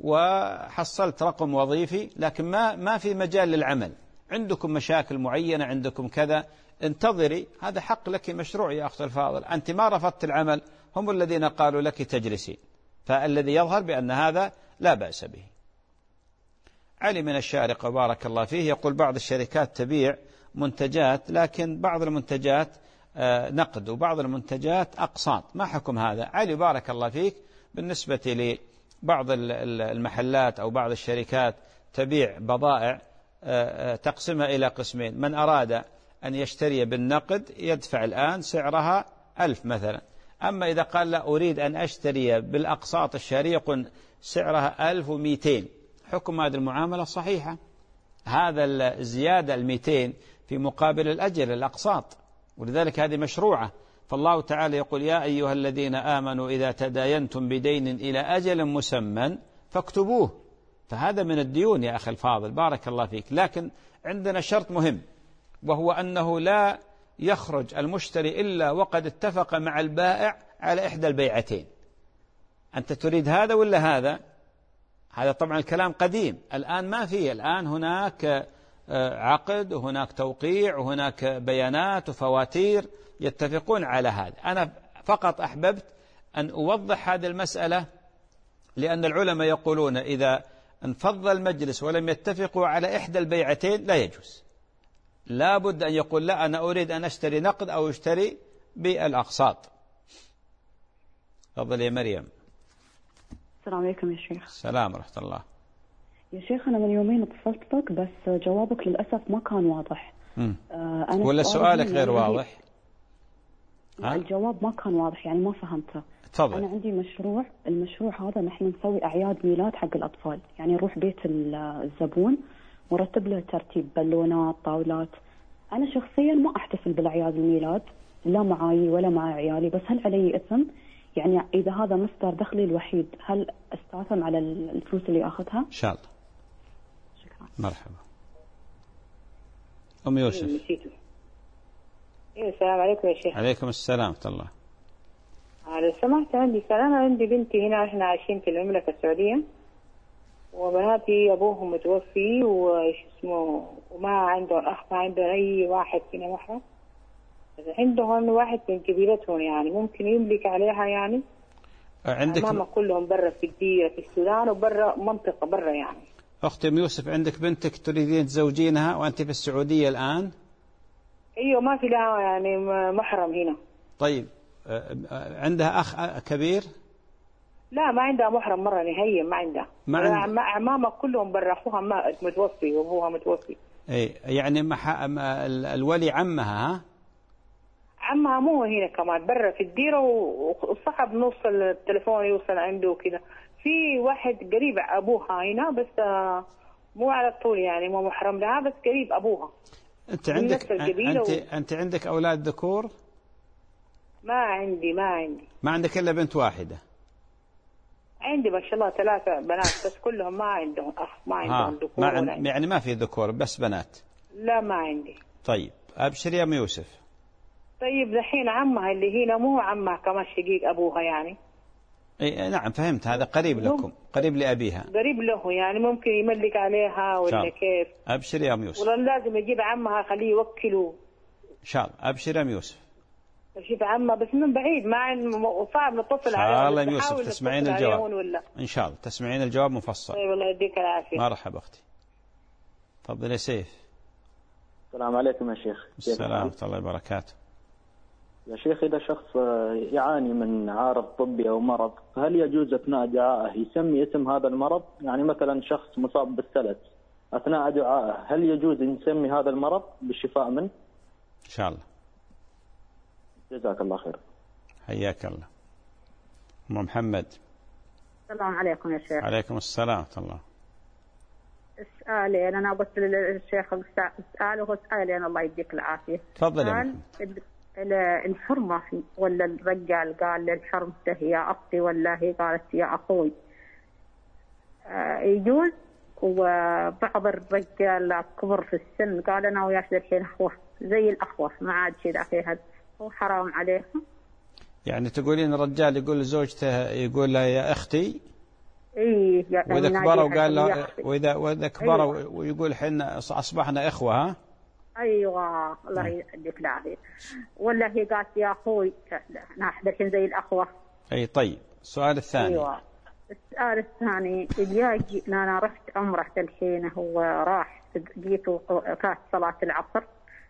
وحصلت رقم وظيفي لكن ما ما في مجال للعمل، عندكم مشاكل معينة، عندكم كذا، انتظري. هذا حق لك مشروع يا أخت الفاضل، أنت ما رفضت العمل، هم الذين قالوا لك تجلسين، فالذي يظهر بأن هذا لا بأس به. علي من الشارقة بارك الله فيه يقول بعض الشركات تبيع منتجات، لكن بعض المنتجات نقد وبعض المنتجات أقساط، ما حكم هذا؟ علي بارك الله فيك، بالنسبة لبعض المحلات أو بعض الشركات تبيع بضائع تقسمها إلى قسمين، من أراد أن يشتري بالنقد يدفع الآن سعرها ألف مثلا، أما إذا قال لا أريد أن أشتري بالأقساط الشهرية يقول سعرها ألف ومئتين، حكم هذه المعاملة صحيحة، هذا الزيادة المئتين في مقابل الأجل الأقساط، ولذلك هذه مشروعة. فالله تعالى يقول يا أيها الذين آمنوا إذا تداينتم بدين إلى أجل مسمى فاكتبوه، فهذا من الديون يا أخي الفاضل بارك الله فيك. لكن عندنا شرط مهم، وهو أنه لا يخرج المشتري إلا وقد اتفق مع البائع على إحدى البيعتين. أنت تريد هذا ولا هذا؟ هذا طبعا الكلام قديم، الآن ما فيه، الآن هناك عقد وهناك توقيع وهناك بيانات وفواتير يتفقون على هذا. أنا فقط أحببت أن أوضح هذه المسألة، لأن العلماء يقولون إذا انفض المجلس ولم يتفقوا على إحدى البيعتين لا يجوز، لا بد أن يقول لا أنا أريد أن أشتري نقد أو أشتري بالأقساط. تفضل يا مريم. السلام عليكم يا شيخ. السلام ورحمة الله. يا شيخ أنا من يومين اتصلت بك بس جوابك للأسف ما كان واضح، آه أنا ولا سؤالك غير عندي... واضح؟ الجواب ما كان واضح يعني ما فهمته. تفضل. أنا عندي مشروع، المشروع هذا نحن نسوي أعياد ميلاد حق الأطفال، يعني نروح بيت الزبون ورتب له ترتيب بالونات طاولات. أنا شخصيا ما أحتفل بالأعياد الميلاد لا معاي ولا مع عيالي، بس هل علي إثم؟ يعني إذا هذا مصدر دخلي الوحيد هل أستاثم على الفلوس اللي أخذها؟ إن شاء الله. شكرا. مرحبا. أم يوسف. السلام عليكم يا شيخ. عليكم السلام ورحمة الله. لو سمحت عندي سلام، عندي بنتي هنا، احنا عايشين في المملكة السعودية، وبناتي أبوهم متوفي وإيش اسمه وما عندهم أخ، ما عندهم أي واحد فينا محرم، عندهم واحد من قبيلتهم يعني ممكن يملك عليها يعني. عندك ماما كلهم برا في الديرة في السودان وبرا منطقة برا يعني. أختي أم يوسف، عندك بنتك تريدين تزوجينها وأنت في السعودية الآن؟ أيوة ما في لها يعني محرم هنا. طيب عندها أخ كبير؟ لا ما عندها محرم مرة نهائيا، ما عندها. ما عند... ماما كلهم برا، أخوها ما متوفي وأبوها متوفي. أي يعني مح... الولي عمها ها؟ عمها مو هنا كمان برا في الديرة، وصعب نوصل التليفون يوصل عنده وكذا. في واحد قريب أبوها هنا بس مو على طول يعني مو محرم لها، بس قريب أبوها. أنت عندك أنت و... أنت عندك أولاد ذكور؟ ما عندي ما عندي ما عندك إلا بنت واحدة؟ عندي ما شاء الله ثلاثة بنات بس كلهم ما عندهم أخ، ما عندهم ذكور. ما عن... يعني ما في ذكور بس بنات؟ لا ما عندي. طيب أبشر يا أم يوسف. طيب الحين عمها اللي هنا مو عمها كمان شقيق أبوها يعني. اي نعم فهمت، هذا قريب لكم، قريب لأبيها، قريب له يعني ممكن يملك عليها ولا كيف؟ أبشر يا أم يوسف. ولا لازم يجيب عمها خليه يوكله؟ إن شاء الله. أبشر يا أم يوسف. يجيب عمها بس من بعيد، ما صعب نتصل عليه. إن شاء الله يا أم يوسف تسمعين الجواب. إن شاء الله تسمعين الجواب مفصل. طيب الله يديك العافية. مرحبا أختي. تفضل يا سيف. السلام عليكم يا شيخ. السلام ورحمة الله وبركاته. يا شيخ إذا شخص يعاني من عارض طبي أو مرض، هل يجوز أثناء دعائه يسمي اسم هذا المرض؟ يعني مثلا شخص مصاب بالسلس، أثناء دعائه هل يجوز أن يسمي هذا المرض بالشفاء منه؟ إن شاء الله. جزاك الله خير. حياك الله. أم محمد. السلام عليكم يا شيخ. عليكم السلام ورحمة الله. سؤالي أنا قلت للشيخ سؤاله هو سؤالي أنا الله يديك العافية. تفضل يا محمد. الحرمة ولا الرجال قال للحرمة يا أختي ولا هي قالت يا أخوي آه يجوز؟ وبعض الرجال كبر في السن قال أنا وياك الحين أخوة زي الأخوة ما عاد شيء أخي، هو حرام عليهم؟ يعني تقولين الرجال يقول لزوجته يقول لها يا أختي؟ إيه يعني وإذا كبروا قال له وإذا وإذا كبروا أيوة. ويقول حنا أصبحنا إخوة ها؟ ايوه الله يديك العافيه. ولا هي قالت يا اخوي نحن الحين زي الاخوه. اي طيب. السؤال الثاني. ايوه السؤال الثاني اللي انا رحت عمره الحين، هو راح جيت كانت صلاه العصر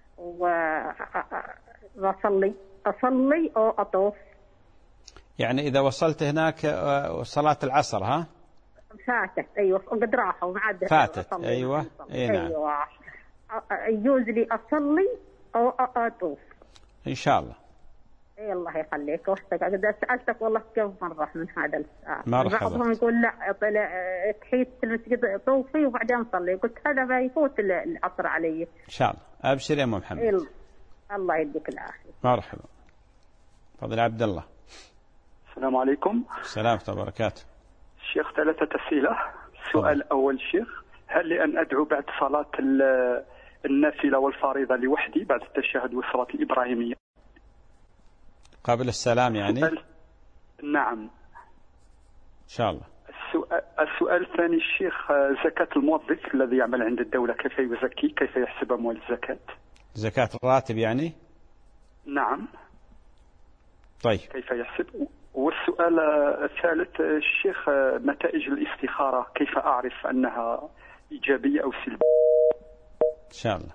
واصلي اصلي او اطوف. يعني اذا وصلت هناك صلاه العصر ها؟ فاتت ايوه قد راحوا وما عاد فاتت ايوه اي نعم. ايوه يجوز لي أصلي أو أطوف؟ إن شاء الله. إيه الله يخليك وحدك. إذا سألتك والله كم مرة من هذا السؤال. مرحبا. بعضهم يقول لا طلع تحيط في المسجد طوفي وبعدين صلي، قلت هذا ما يفوت العصر علي. إن شاء الله. أبشر يا أم محمد. إيه الله يديك العافية. مرحبا. تفضل عبد الله. السلام عليكم. السلام ورحمة الله وبركاته. شيخ ثلاثة أسئلة. السؤال الأول شيخ، هل لأن أدعو بعد صلاة النافلة والفريضة لوحدي بعد التشهد والصلاة الإبراهيمية؟ قبل السلام يعني؟ السؤال نعم إن شاء الله. السؤال, السؤال الثاني الشيخ، زكاة الموظف الذي يعمل عند الدولة كيف يزكي؟ كيف يحسب أموال الزكاة؟ زكاة الراتب يعني؟ نعم. طيب كيف يحسب؟ والسؤال الثالث الشيخ، نتائج الاستخارة كيف أعرف أنها إيجابية أو سلبية؟ إن شاء الله.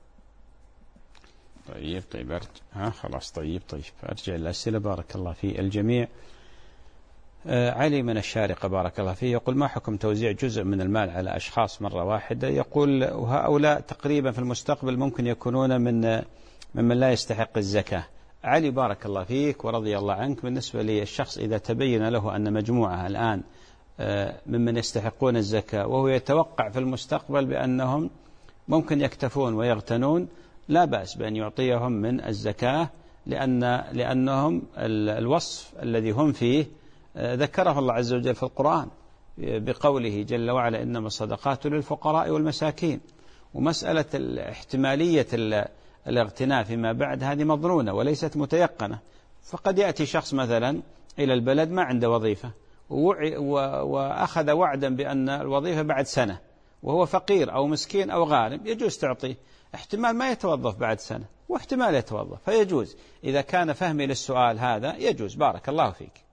طيب طيب أرجع ها خلاص طيب طيب أرجع الأسئلة بارك الله في الجميع. علي من الشارقة بارك الله فيه يقول: ما حكم توزيع جزء من المال على أشخاص مرة واحدة؟ يقول: وهؤلاء تقريبا في المستقبل ممكن يكونون من ممن لا يستحق الزكاة. علي بارك الله فيك ورضي الله عنك، بالنسبة للشخص إذا تبين له أن مجموعة الآن ممن يستحقون الزكاة وهو يتوقع في المستقبل بأنهم ممكن يكتفون ويغتنون، لا بأس بأن يعطيهم من الزكاة، لأن لأنهم الوصف الذي هم فيه ذكره الله عز وجل في القرآن بقوله جل وعلا: إنما الصدقات للفقراء والمساكين. ومسألة احتمالية الاغتناء فيما بعد هذه مظنونة وليست متيقنة. فقد يأتي شخص مثلا إلى البلد ما عنده وظيفة وأخذ وعدا بأن الوظيفة بعد سنة وهو فقير أو مسكين أو غارم، يجوز تعطيه. احتمال ما يتوظف بعد سنة واحتمال يتوظف، فيجوز. إذا كان فهمي للسؤال هذا يجوز. بارك الله فيك.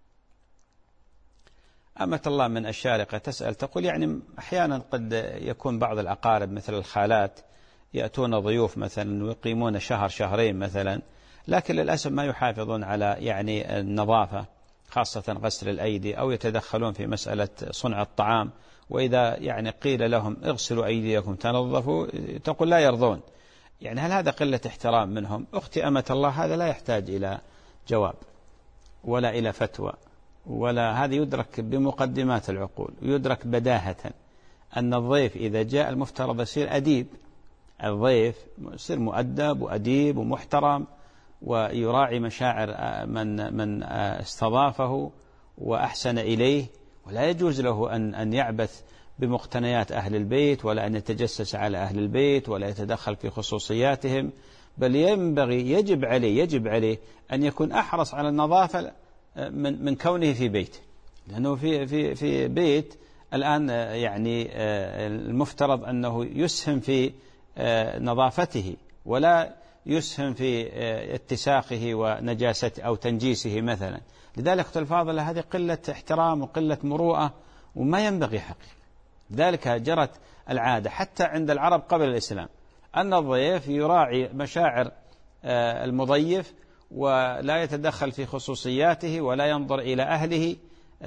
أمة الله من الشارقة تسأل تقول: يعني أحيانا قد يكون بعض الأقارب مثل الخالات يأتون ضيوف مثلا ويقيمون شهر شهرين مثلا، لكن للأسف ما يحافظون على يعني النظافة، خاصة غسل الأيدي، أو يتدخلون في مسألة صنع الطعام، وإذا يعني قيل لهم اغسلوا أيديكم تنظفوا تقول لا يرضون. يعني هل هذا قلة احترام منهم؟ أختي أمة الله، هذا لا يحتاج إلى جواب ولا إلى فتوى، ولا هذا يدرك بمقدمات العقول، ويدرك بداهة أن الضيف إذا جاء المفترض يصير أديب، الضيف يصير مؤدب وأديب ومحترم ويراعي مشاعر من من استضافه وأحسن إليه، ولا يجوز له أن أن يعبث بمقتنيات أهل البيت، ولا أن يتجسس على أهل البيت، ولا يتدخل في خصوصياتهم، بل ينبغي يجب عليه يجب عليه أن يكون أحرص على النظافة من من كونه في بيت، لأنه في في في بيت الآن يعني المفترض أنه يسهم في نظافته ولا يسهم في اتساخه ونجاسته أو تنجيسه مثلا. لذلك أختي الفاضلة هذه قلة احترام وقلة مروءة وما ينبغي حقيقة. ذلك جرت العادة حتى عند العرب قبل الإسلام أن الضيف يراعي مشاعر المضيف ولا يتدخل في خصوصياته ولا ينظر إلى أهله،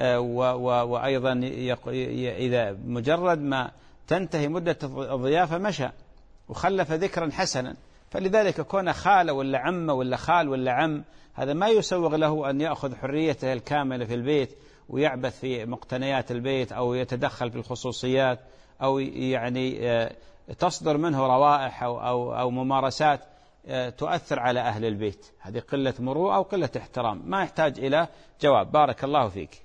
وأيضا إذا مجرد ما تنتهي مدة الضيافة مشى وخلف ذكرا حسنا. فلذلك كون خال ولا عم ولا خال ولا عم هذا ما يسوغ له أن يأخذ حريته الكاملة في البيت ويعبث في مقتنيات البيت أو يتدخل في الخصوصيات أو يعني تصدر منه روائح أو, أو, أو ممارسات تؤثر على أهل البيت. هذه قلة مروءة أو قلة احترام، ما يحتاج إلى جواب. بارك الله فيك.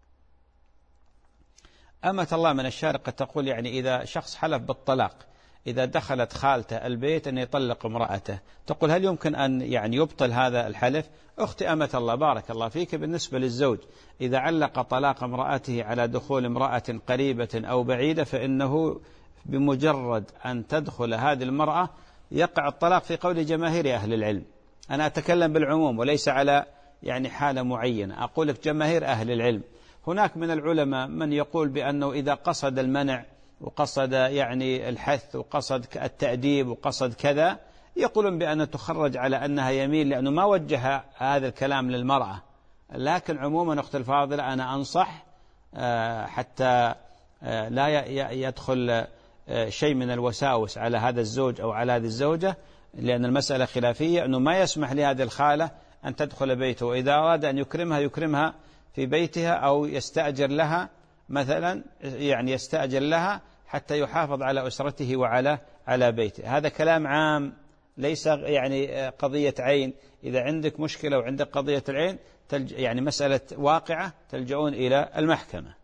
أمة الله من الشارقة تقول: يعني إذا شخص حلف بالطلاق إذا دخلت خالته البيت أن يطلق امرأته، تقول هل يمكن أن يعني يبطل هذا الحلف؟ أختي أمة الله بارك الله فيك، بالنسبة للزوج إذا علق طلاق امرأته على دخول امرأة قريبة أو بعيدة فإنه بمجرد أن تدخل هذه المرأة يقع الطلاق في قول جماهير أهل العلم. أنا أتكلم بالعموم وليس على يعني حالة معينة، أقول لك جماهير أهل العلم. هناك من العلماء من يقول بأنه إذا قصد المنع وقصد يعني الحث وقصد التأديب وقصد كذا يقولون بأن تخرج على أنها يمين لأنه ما وجه هذا الكلام للمرأة. لكن عموما أخت الفاضلة أنا أنصح حتى لا يدخل شيء من الوساوس على هذا الزوج أو على هذه الزوجة، لأن المسألة خلافية، أنه ما يسمح لهذه الخالة أن تدخل بيته، وإذا أراد أن يكرمها يكرمها في بيتها أو يستأجر لها مثلا، يعني يستأجر لها حتى يحافظ على أسرته وعلى على بيته. هذا كلام عام ليس يعني قضية عين. إذا عندك مشكلة وعندك قضية العين تلج يعني مسألة واقعة تلجؤون إلى المحكمة.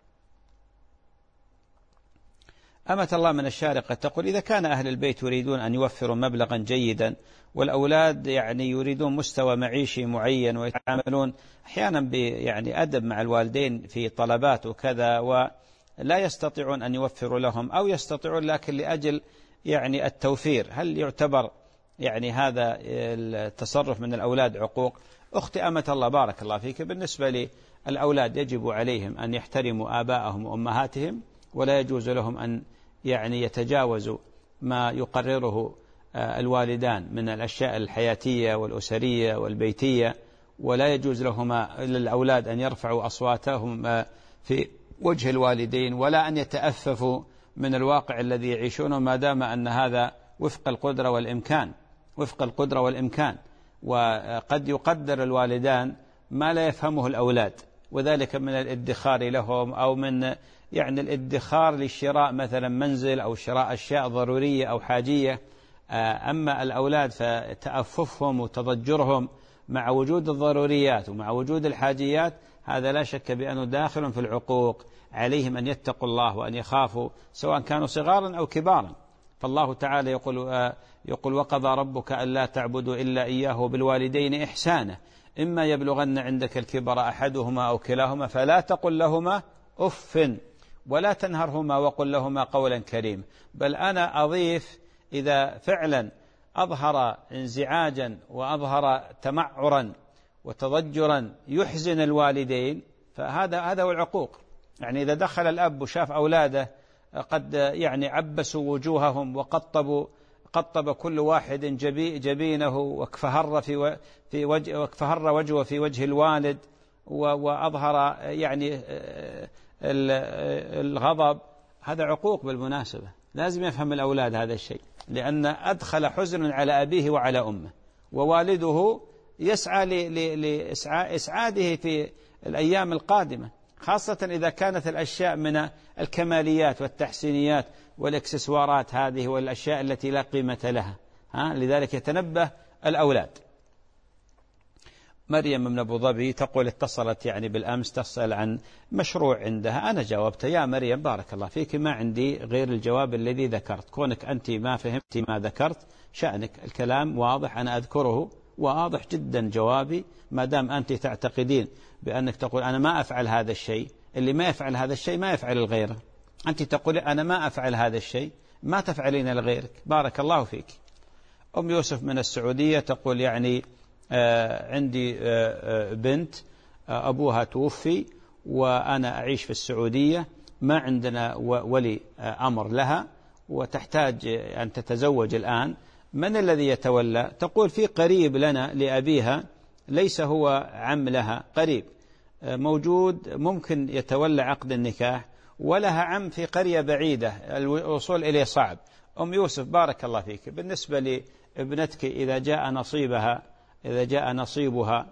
أمة الله من الشارقة تقول: إذا كان أهل البيت يريدون أن يوفروا مبلغا جيدا والأولاد يعني يريدون مستوى معيشي معين ويتعاملون أحيانا يعني أدب مع الوالدين في طلبات وكذا ولا يستطيعون أن يوفروا لهم أو يستطيعون لكن لأجل يعني التوفير، هل يعتبر يعني هذا التصرف من الأولاد عقوق؟ أختي أمة الله بارك الله فيك، بالنسبة للأولاد يجب عليهم أن يحترموا آباءهم وأمهاتهم، ولا يجوز لهم أن يعني يتجاوزوا ما يقرره الوالدان من الأشياء الحياتية والأسرية والبيتية، ولا يجوز لهما للأولاد أن يرفعوا أصواتهم في وجه الوالدين، ولا أن يتأففوا من الواقع الذي يعيشونه، ما دام أن هذا وفق القدرة والإمكان وفق القدرة والإمكان. وقد يقدر الوالدان ما لا يفهمه الأولاد، وذلك من الادخار لهم، أو من يعني الادخار للشراء مثلا منزل أو شراء أشياء ضرورية أو حاجية. أما الأولاد فتأففهم وتضجرهم مع وجود الضروريات ومع وجود الحاجيات، هذا لا شك بأنه داخل في العقوق. عليهم أن يتقوا الله وأن يخافوا سواء كانوا صغارا أو كبارا. فالله تعالى يقول, يقول وقضى ربك ألا تعبدوا إلا إياه بالوالدين إحسانا إما يبلغن عندك الكبر أحدهما أو كلاهما فلا تقل لهما أف ولا تنهرهما وقل لهما قولا كريما. بل أنا أضيف إذا فعلا أظهر انزعاجا وأظهر تمعرا وتضجرا يحزن الوالدين، فهذا هذا هو العقوق. يعني إذا دخل الأب وشاف أولاده قد يعني عبسوا وجوههم وقطبوا قطب كل واحد جبي جبينه واكفهر في في وجه واكفهر وجهه في وجه الوالد وأظهر يعني الغضب، هذا عقوق بالمناسبة. لازم يفهم الأولاد هذا الشيء، لأن أدخل حزن على أبيه وعلى أمه، ووالده يسعى لإسعاده في الأيام القادمة، خاصة إذا كانت الأشياء من الكماليات والتحسينيات والإكسسوارات هذه والأشياء التي لا قيمة لها. ها؟ لذلك يتنبه الأولاد. مريم من أبو ظبي تقول اتصلت يعني بالأمس تسأل عن مشروع عندها، أنا جاوبت يا مريم بارك الله فيك ما عندي غير الجواب الذي ذكرت، كونك أنت ما فهمتي ما ذكرت شأنك، الكلام واضح أنا أذكره واضح جدا جوابي، ما دام أنت تعتقدين بأنك تقول أنا ما أفعل هذا الشيء، اللي ما يفعل هذا الشيء ما يفعل الغيره، أنت تقول أنا ما أفعل هذا الشيء ما تفعلين لغيرك، بارك الله فيك. أم يوسف من السعودية تقول يعني آه عندي آه آه بنت آه أبوها توفي وأنا أعيش في السعودية، ما عندنا ولي آه أمر لها وتحتاج أن تتزوج الآن، من الذي يتولى؟ تقول في قريب لنا لأبيها ليس هو عم لها، قريب آه موجود ممكن يتولى عقد النكاح، ولها عم في قرية بعيدة الوصول إليه صعب. أم يوسف بارك الله فيك، بالنسبة لابنتك إذا جاء نصيبها إذا جاء نصيبها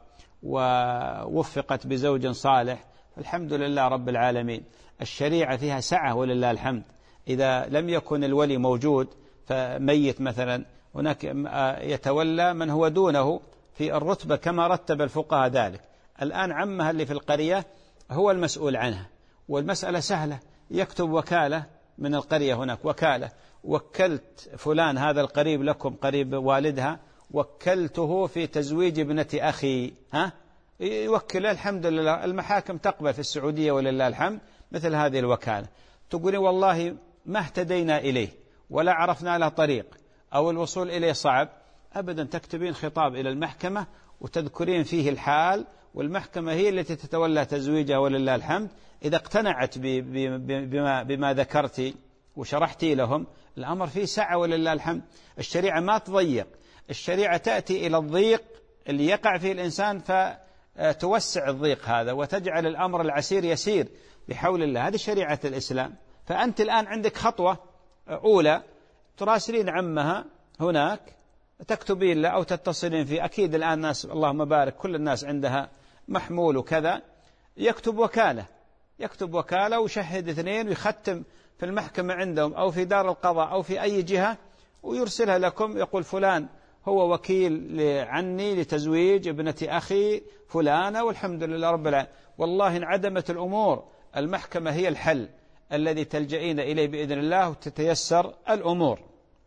ووفقت بزوج صالح الحمد لله رب العالمين، الشريعة فيها سعة ولله الحمد. إذا لم يكن الولي موجود فميت مثلا، هناك يتولى من هو دونه في الرتبة كما رتب الفقهاء ذلك. الآن عمها اللي في القرية هو المسؤول عنها، والمسألة سهلة، يكتب وكالة من القرية هناك وكالة، وكلت فلان هذا القريب لكم قريب والدها وكلته في تزويج ابنة أخي، ها يوكل الحمد لله. المحاكم تقبل في السعودية ولله الحمد مثل هذه الوكالة. تقولي والله ما اهتدينا إليه ولا عرفنا له طريق أو الوصول إليه صعب، أبدا تكتبين خطاب إلى المحكمة وتذكرين فيه الحال، والمحكمة هي التي تتولى تزويجها ولله الحمد. إذا اقتنعت بما, بما ذكرتي وشرحتي لهم الأمر فيه سعة ولله الحمد. الشريعة ما تضيق، الشريعة تأتي إلى الضيق اللي يقع فيه الإنسان فتوسع الضيق هذا وتجعل الأمر العسير يسير بحول الله. هذه شريعة الإسلام. فأنت الآن عندك خطوة أولى، تراسلين عمها هناك تكتبين له أو تتصلين فيه، أكيد الآن ناس اللهم بارك كل الناس عندها محمول وكذا، يكتب وكالة يكتب وكالة ويشهد اثنين ويختم في المحكمة عندهم أو في دار القضاء أو في أي جهة ويرسلها لكم، يقول فلان هو وكيل عني لتزويج ابنة أخي فلانة والحمد لله رب العالمين. والله انعدمت الأمور المحكمة هي الحل الذي تلجئين إليه بإذن الله وتتيسر الأمور.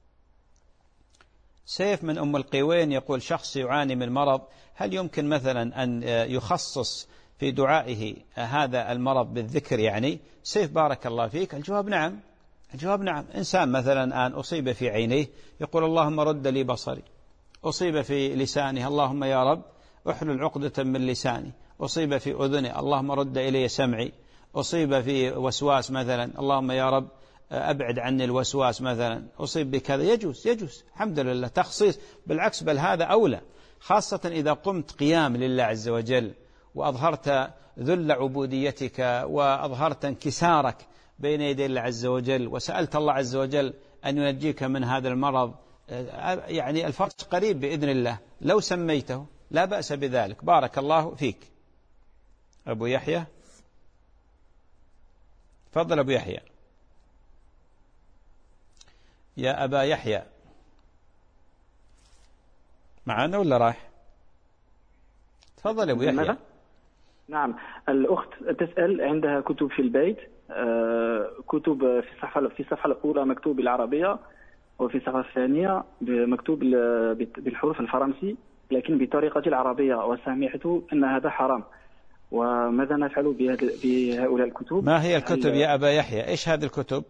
سيف من أم القيوين يقول شخص يعاني من مرض، هل يمكن مثلا أن يخصص في دعائه هذا المرض بالذكر؟ يعني سيف بارك الله فيك، الجواب نعم الجواب نعم. إنسان مثلا الآن أصيب في عينيه يقول اللهم رد لي بصري، أصيب في لسانه اللهم يا رب احلل عقدة من لساني، أصيب في أذنه اللهم رد إلي سمعي، أصيب في وسواس مثلا اللهم يا رب أبعد عني الوسواس مثلا، أصيب بكذا، يجوز يجوز الحمد لله تخصيص، بالعكس بل هذا أولى. خاصة إذا قمت قيام لله عز وجل وأظهرت ذل عبوديتك وأظهرت انكسارك بين يدي الله عز وجل وسألت الله عز وجل أن ينجيك من هذا المرض، يعني الفرج قريب بإذن الله لو سميته، لا بأس بذلك. بارك الله فيك. أبو يحيى، تفضل أبو يحيى. يا أبا يحيى معنا ولا راح؟ تفضل أبو يحيى. نعم، الأخت تسأل عندها كتب في البيت، كتب في الصفحة في الصفحة الأولى مكتوب بالعربية، وفي الصفحة الثانية مكتوب بالحروف الفرنسي لكن بطريقة العربية، وسمعت أن هذا حرام، وماذا نفعل بهؤلاء الكتب؟ ما هي الكتب يا أبا يحيى؟ إيش هذه الكتب؟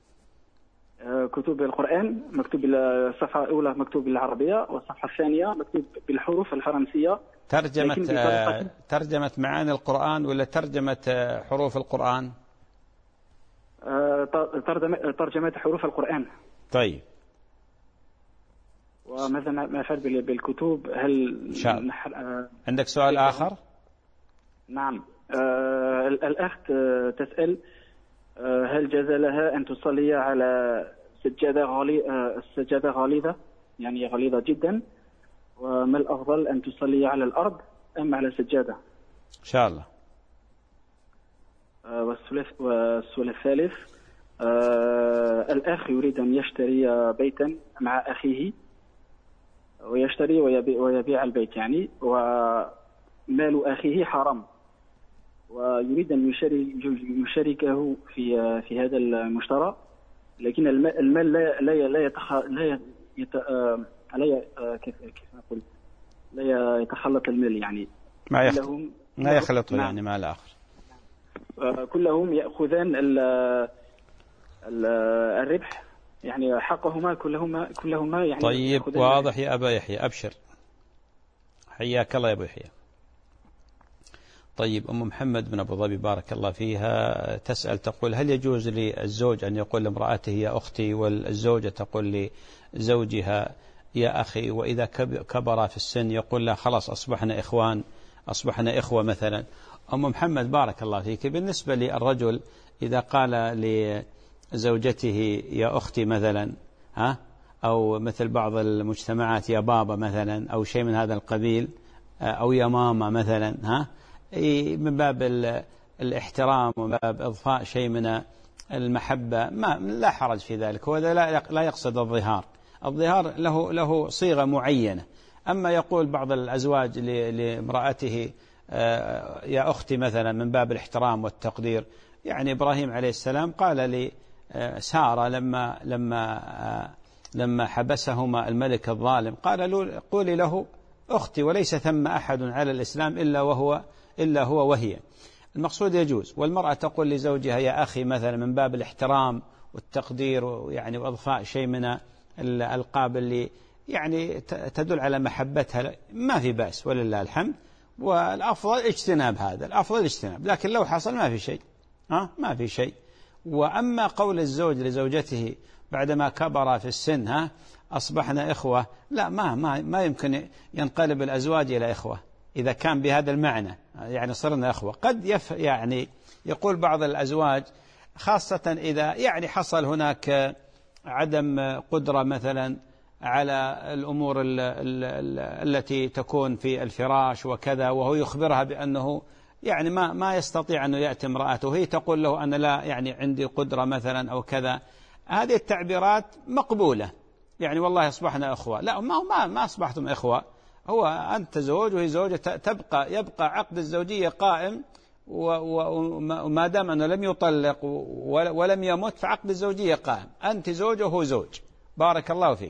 كتب القرآن مكتوب الصفحة الأولى مكتوب بالعربية، والصفحة الثانية مكتوب بالحروف الفرنسية. ترجمة آه ترجمة معاني القرآن ولا ترجمة حروف القرآن؟ آه ترجمة حروف القرآن. طيب، وماذا نفعل بالكتب؟ هل شاء نح... آه عندك سؤال آخر؟ نعم، آه الأخت تسأل هل جاز لها أن تصلي على سجادة غلي... سجادة غليظة، يعني غليظة جدا، وما الأفضل أن تصلي على الأرض أم على سجادة؟ إن شاء الله. والسؤال الثالث، الأخ يريد أن يشتري بيتا مع أخيه، ويشتري ويبيع, ويبيع البيت يعني، ومال أخيه حرام، ويريد أن يشاركه في في هذا المشترى، لكن المال لا لا لا يتخ لا يت لا كيف كيف نقول لا يتخلط المال، يعني ما يخلط ما يخلطه يعني مع الآخر. كلهم يأخذان الربح، يعني حقهما كلهما كلهما يعني. طيب، واضح يا أبا يحيى، أبشر، حياك الله يا أبو يحيى. طيب، أم محمد من أبو ظبي بارك الله فيها تسأل تقول: هل يجوز للزوج أن يقول لامرأته يا أختي، والزوجة تقول لزوجها يا أخي، وإذا كبر في السن يقول لا خلاص أصبحنا إخوان، أصبحنا إخوة مثلا؟ أم محمد بارك الله فيك، بالنسبة للرجل إذا قال لزوجته يا أختي مثلا، ها، أو مثل بعض المجتمعات يا بابا مثلا، أو شيء من هذا القبيل، أو يا ماما مثلا، ها، من باب الاحترام ومن باب إضفاء شيء من المحبة، ما لا حرج في ذلك، وهذا لا يقصد الظهار. الظهار له له صيغة معينة. أما يقول بعض الأزواج لامرأته يا أختي مثلا من باب الاحترام والتقدير، يعني إبراهيم عليه السلام قال لسارة لما لما لما حبسهما الملك الظالم، قال له قولي له أختي، وليس ثم أحد على الإسلام إلا وهو إلا هو وهي. المقصود يجوز، والمرأة تقول لزوجها يا أخي مثلا من باب الاحترام والتقدير، ويعني وإضفاء شيء من الألقاب اللي يعني تدل على محبتها، ما في بأس ولله الحمد. والأفضل اجتناب هذا، الأفضل اجتناب، لكن لو حصل ما في شيء، ها ما في شيء. وأما قول الزوج لزوجته بعدما كبر في السن، ها أصبحنا إخوة، لا، ما ما ما يمكن ينقلب الأزواج إلى إخوة إذا كان بهذا المعنى، يعني صرنا إخوة. قد يف يعني يقول بعض الأزواج خاصة إذا يعني حصل هناك عدم قدرة مثلا على الأمور ال ال ال التي تكون في الفراش وكذا، وهو يخبرها بأنه يعني ما ما يستطيع أنه يأتي امرأته، هي تقول له أنا لا يعني عندي قدرة مثلا أو كذا. هذه التعبيرات مقبولة، يعني والله أصبحنا إخوة، لا، ما ما ما أصبحتم إخوة، هو أنت زوج وهي زوجة، تبقى يبقى عقد الزوجية قائم، وما دام أنه لم يطلق ولم يمت فعقد الزوجية قائم، أنت زوج وهو زوج. بارك الله فيك.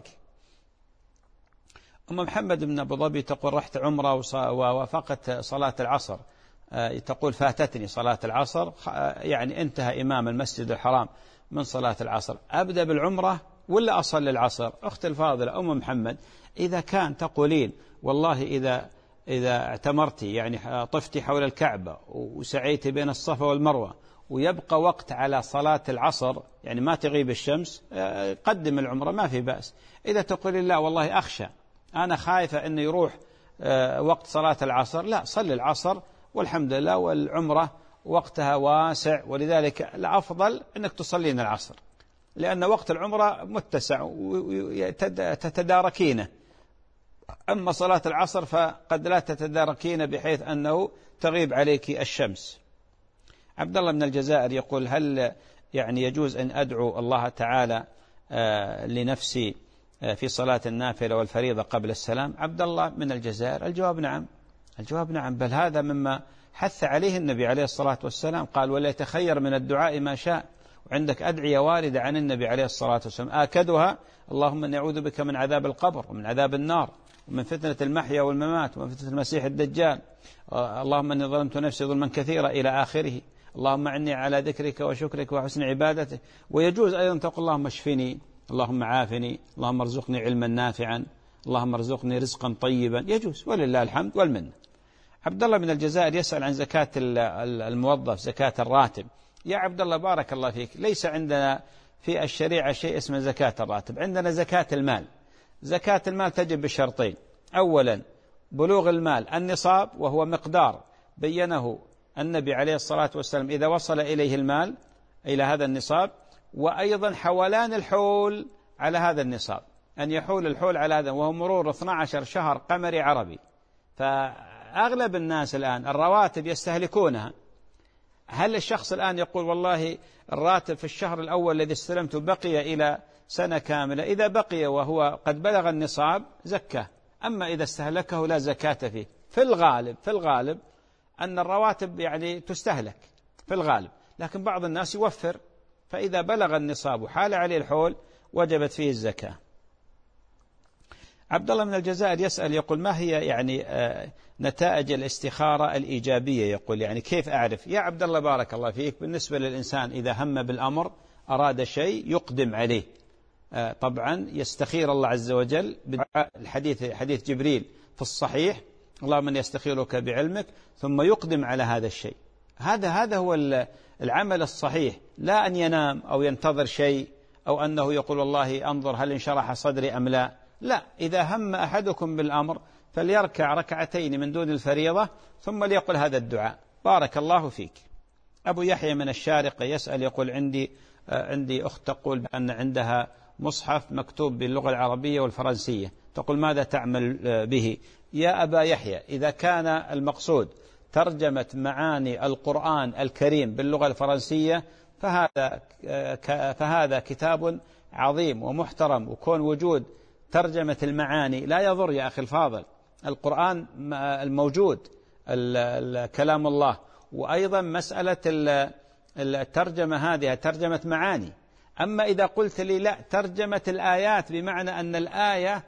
أم محمد بن أبو ظبي تقول رحت عمرة ووافقت صلاة العصر، تقول فاتتني صلاة العصر، يعني انتهى إمام المسجد الحرام من صلاة العصر، أبدأ بالعمرة ولا أصلي العصر؟ أخت الفاضلة أم محمد، إذا كان تقولين والله إذا إذا اعتمرتي يعني طفتي حول الكعبة وسعيتي بين الصفا والمروة ويبقى وقت على صلاة العصر، يعني ما تغيب الشمس، قدم العمرة ما في بأس. إذا تقولين لا والله أخشى، أنا خايفة أنه يروح وقت صلاة العصر، لا، صلي العصر والحمد لله، والعمرة وقتها واسع، ولذلك الأفضل أنك تصلين العصر، لأن وقت العمرة متسع وتتداركينه. أما صلاة العصر فقد لا تتداركين بحيث أنه تغيب عليك الشمس. عبد الله من الجزائر يقول: هل يعني يجوز أن أدعو الله تعالى لنفسي في صلاة النافلة والفريضة قبل السلام؟ عبد الله من الجزائر، الجواب نعم، الجواب نعم، بل هذا مما حث عليه النبي عليه الصلاة والسلام، قال: ولا يتخير من الدعاء ما شاء. وعندك أدعية واردة عن النبي عليه الصلاة والسلام، آكدها: اللهم إني أعوذ بك من عذاب القبر ومن عذاب النار ومن فتنة المحيا والممات ومن فتنة المسيح الدجال، اللهم إني ظلمت نفسي ظلما كثيرا إلى آخره، اللهم أعني على ذكرك وشكرك وحسن عبادتك. ويجوز أيضا تقول: اللهم اشفني، اللهم عافني، اللهم ارزقني علما نافعا، اللهم ارزقني رزقا طيبا، يجوز، ولله الحمد والمنة. عبد الله من الجزائر يسأل عن زكاة الموظف، زكاة الراتب. يا عبد الله بارك الله فيك، ليس عندنا في الشريعة شيء اسمه زكاة الراتب، عندنا زكاة المال. زكاة المال تجب بشرطين: أولا بلوغ المال النصاب، وهو مقدار بينه النبي عليه الصلاة والسلام إذا وصل إليه المال إلى هذا النصاب، وأيضا حولان الحول على هذا النصاب، أن يحول الحول على هذا، وهو مرور اثني عشر شهر قمري عربي. فأغلب الناس الآن الرواتب يستهلكونها. هل الشخص الآن يقول: والله الراتب في الشهر الأول الذي استلمته بقي إلى سنة كاملة، إذا بقي وهو قد بلغ النصاب زكاه، أما إذا استهلكه لا زكاة فيه. في الغالب في الغالب أن الرواتب يعني تستهلك في الغالب، لكن بعض الناس يوفر، فإذا بلغ النصاب وحال عليه الحول وجبت فيه الزكاة. عبد الله من الجزائر يسأل يقول: ما هي يعني نتائج الاستخارة الإيجابية؟ يقول يعني كيف أعرف؟ يا عبد الله بارك الله فيك، بالنسبة للإنسان إذا هم بالأمر أراد شيء يقدم عليه، طبعا يستخير الله عز وجل بدعاء الحديث، حديث جبريل في الصحيح: اللهم من يستخيرك بعلمك، ثم يقدم على هذا الشيء. هذا هذا هو العمل الصحيح، لا أن ينام أو ينتظر شيء، أو أنه يقول والله أنظر هل انشرح صدري أم لا. لا، إذا هم أحدكم بالأمر فليركع ركعتين من دون الفريضة ثم ليقل هذا الدعاء. بارك الله فيك. أبو يحيى من الشارقة يسأل يقول: عندي عندي أخت تقول بأن عندها مصحف مكتوب باللغة العربية والفرنسية، تقول ماذا تعمل به؟ يا أبا يحيى، إذا كان المقصود ترجمة معاني القرآن الكريم باللغة الفرنسية فهذا فهذا كتاب عظيم ومحترم، وكون وجود ترجمة المعاني لا يضر يا أخي الفاضل. القرآن الموجود كلام الله، وأيضا مسألة الترجمة هذه ترجمة معاني. أما إذا قلت لي لا، ترجمة الآيات بمعنى أن الآية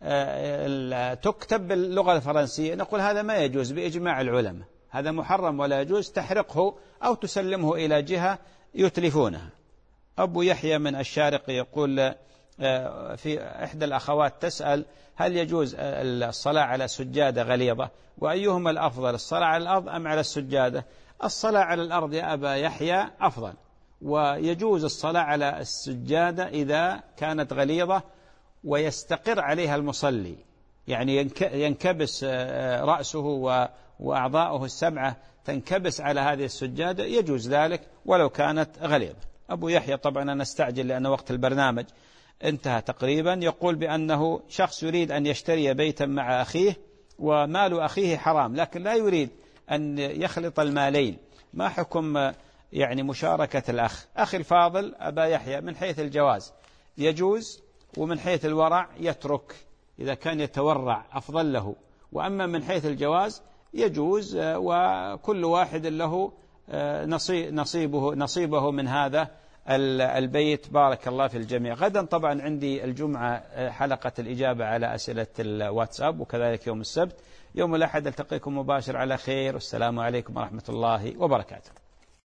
تكتب باللغة الفرنسية، نقول هذا ما يجوز بإجماع العلماء، هذا محرم ولا يجوز، تحرقه أو تسلمه إلى جهة يتلفونها. أبو يحيى من الشارق يقول: في إحدى الأخوات تسأل: هل يجوز الصلاة على سجادة غليظة؟ وأيهما الأفضل، الصلاة على الأرض أم على السجادة؟ الصلاة على الأرض يا أبا يحيى أفضل، ويجوز الصلاة على السجادة إذا كانت غليظة ويستقر عليها المصلي، يعني ينكبس رأسه وأعضاؤه السبعة تنكبس على هذه السجادة، يجوز ذلك ولو كانت غليظة. أبو يحيى طبعا أنا استعجل لأن وقت البرنامج انتهى تقريبا، يقول بأنه شخص يريد أن يشتري بيتا مع أخيه ومال أخيه حرام، لكن لا يريد أن يخلط المالين، ما حكم يعني مشاركة الأخ؟ أخي الفاضل أبا يحيى، من حيث الجواز يجوز، ومن حيث الورع يترك، إذا كان يتورع أفضل له. وأما من حيث الجواز يجوز، وكل واحد له نصيبه نصيبه من هذا البيت. بارك الله في الجميع. غدا طبعا عندي الجمعة حلقة الإجابة على أسئلة الواتساب، وكذلك يوم السبت. يوم الأحد ألتقيكم مباشر على خير، والسلام عليكم ورحمة الله وبركاته.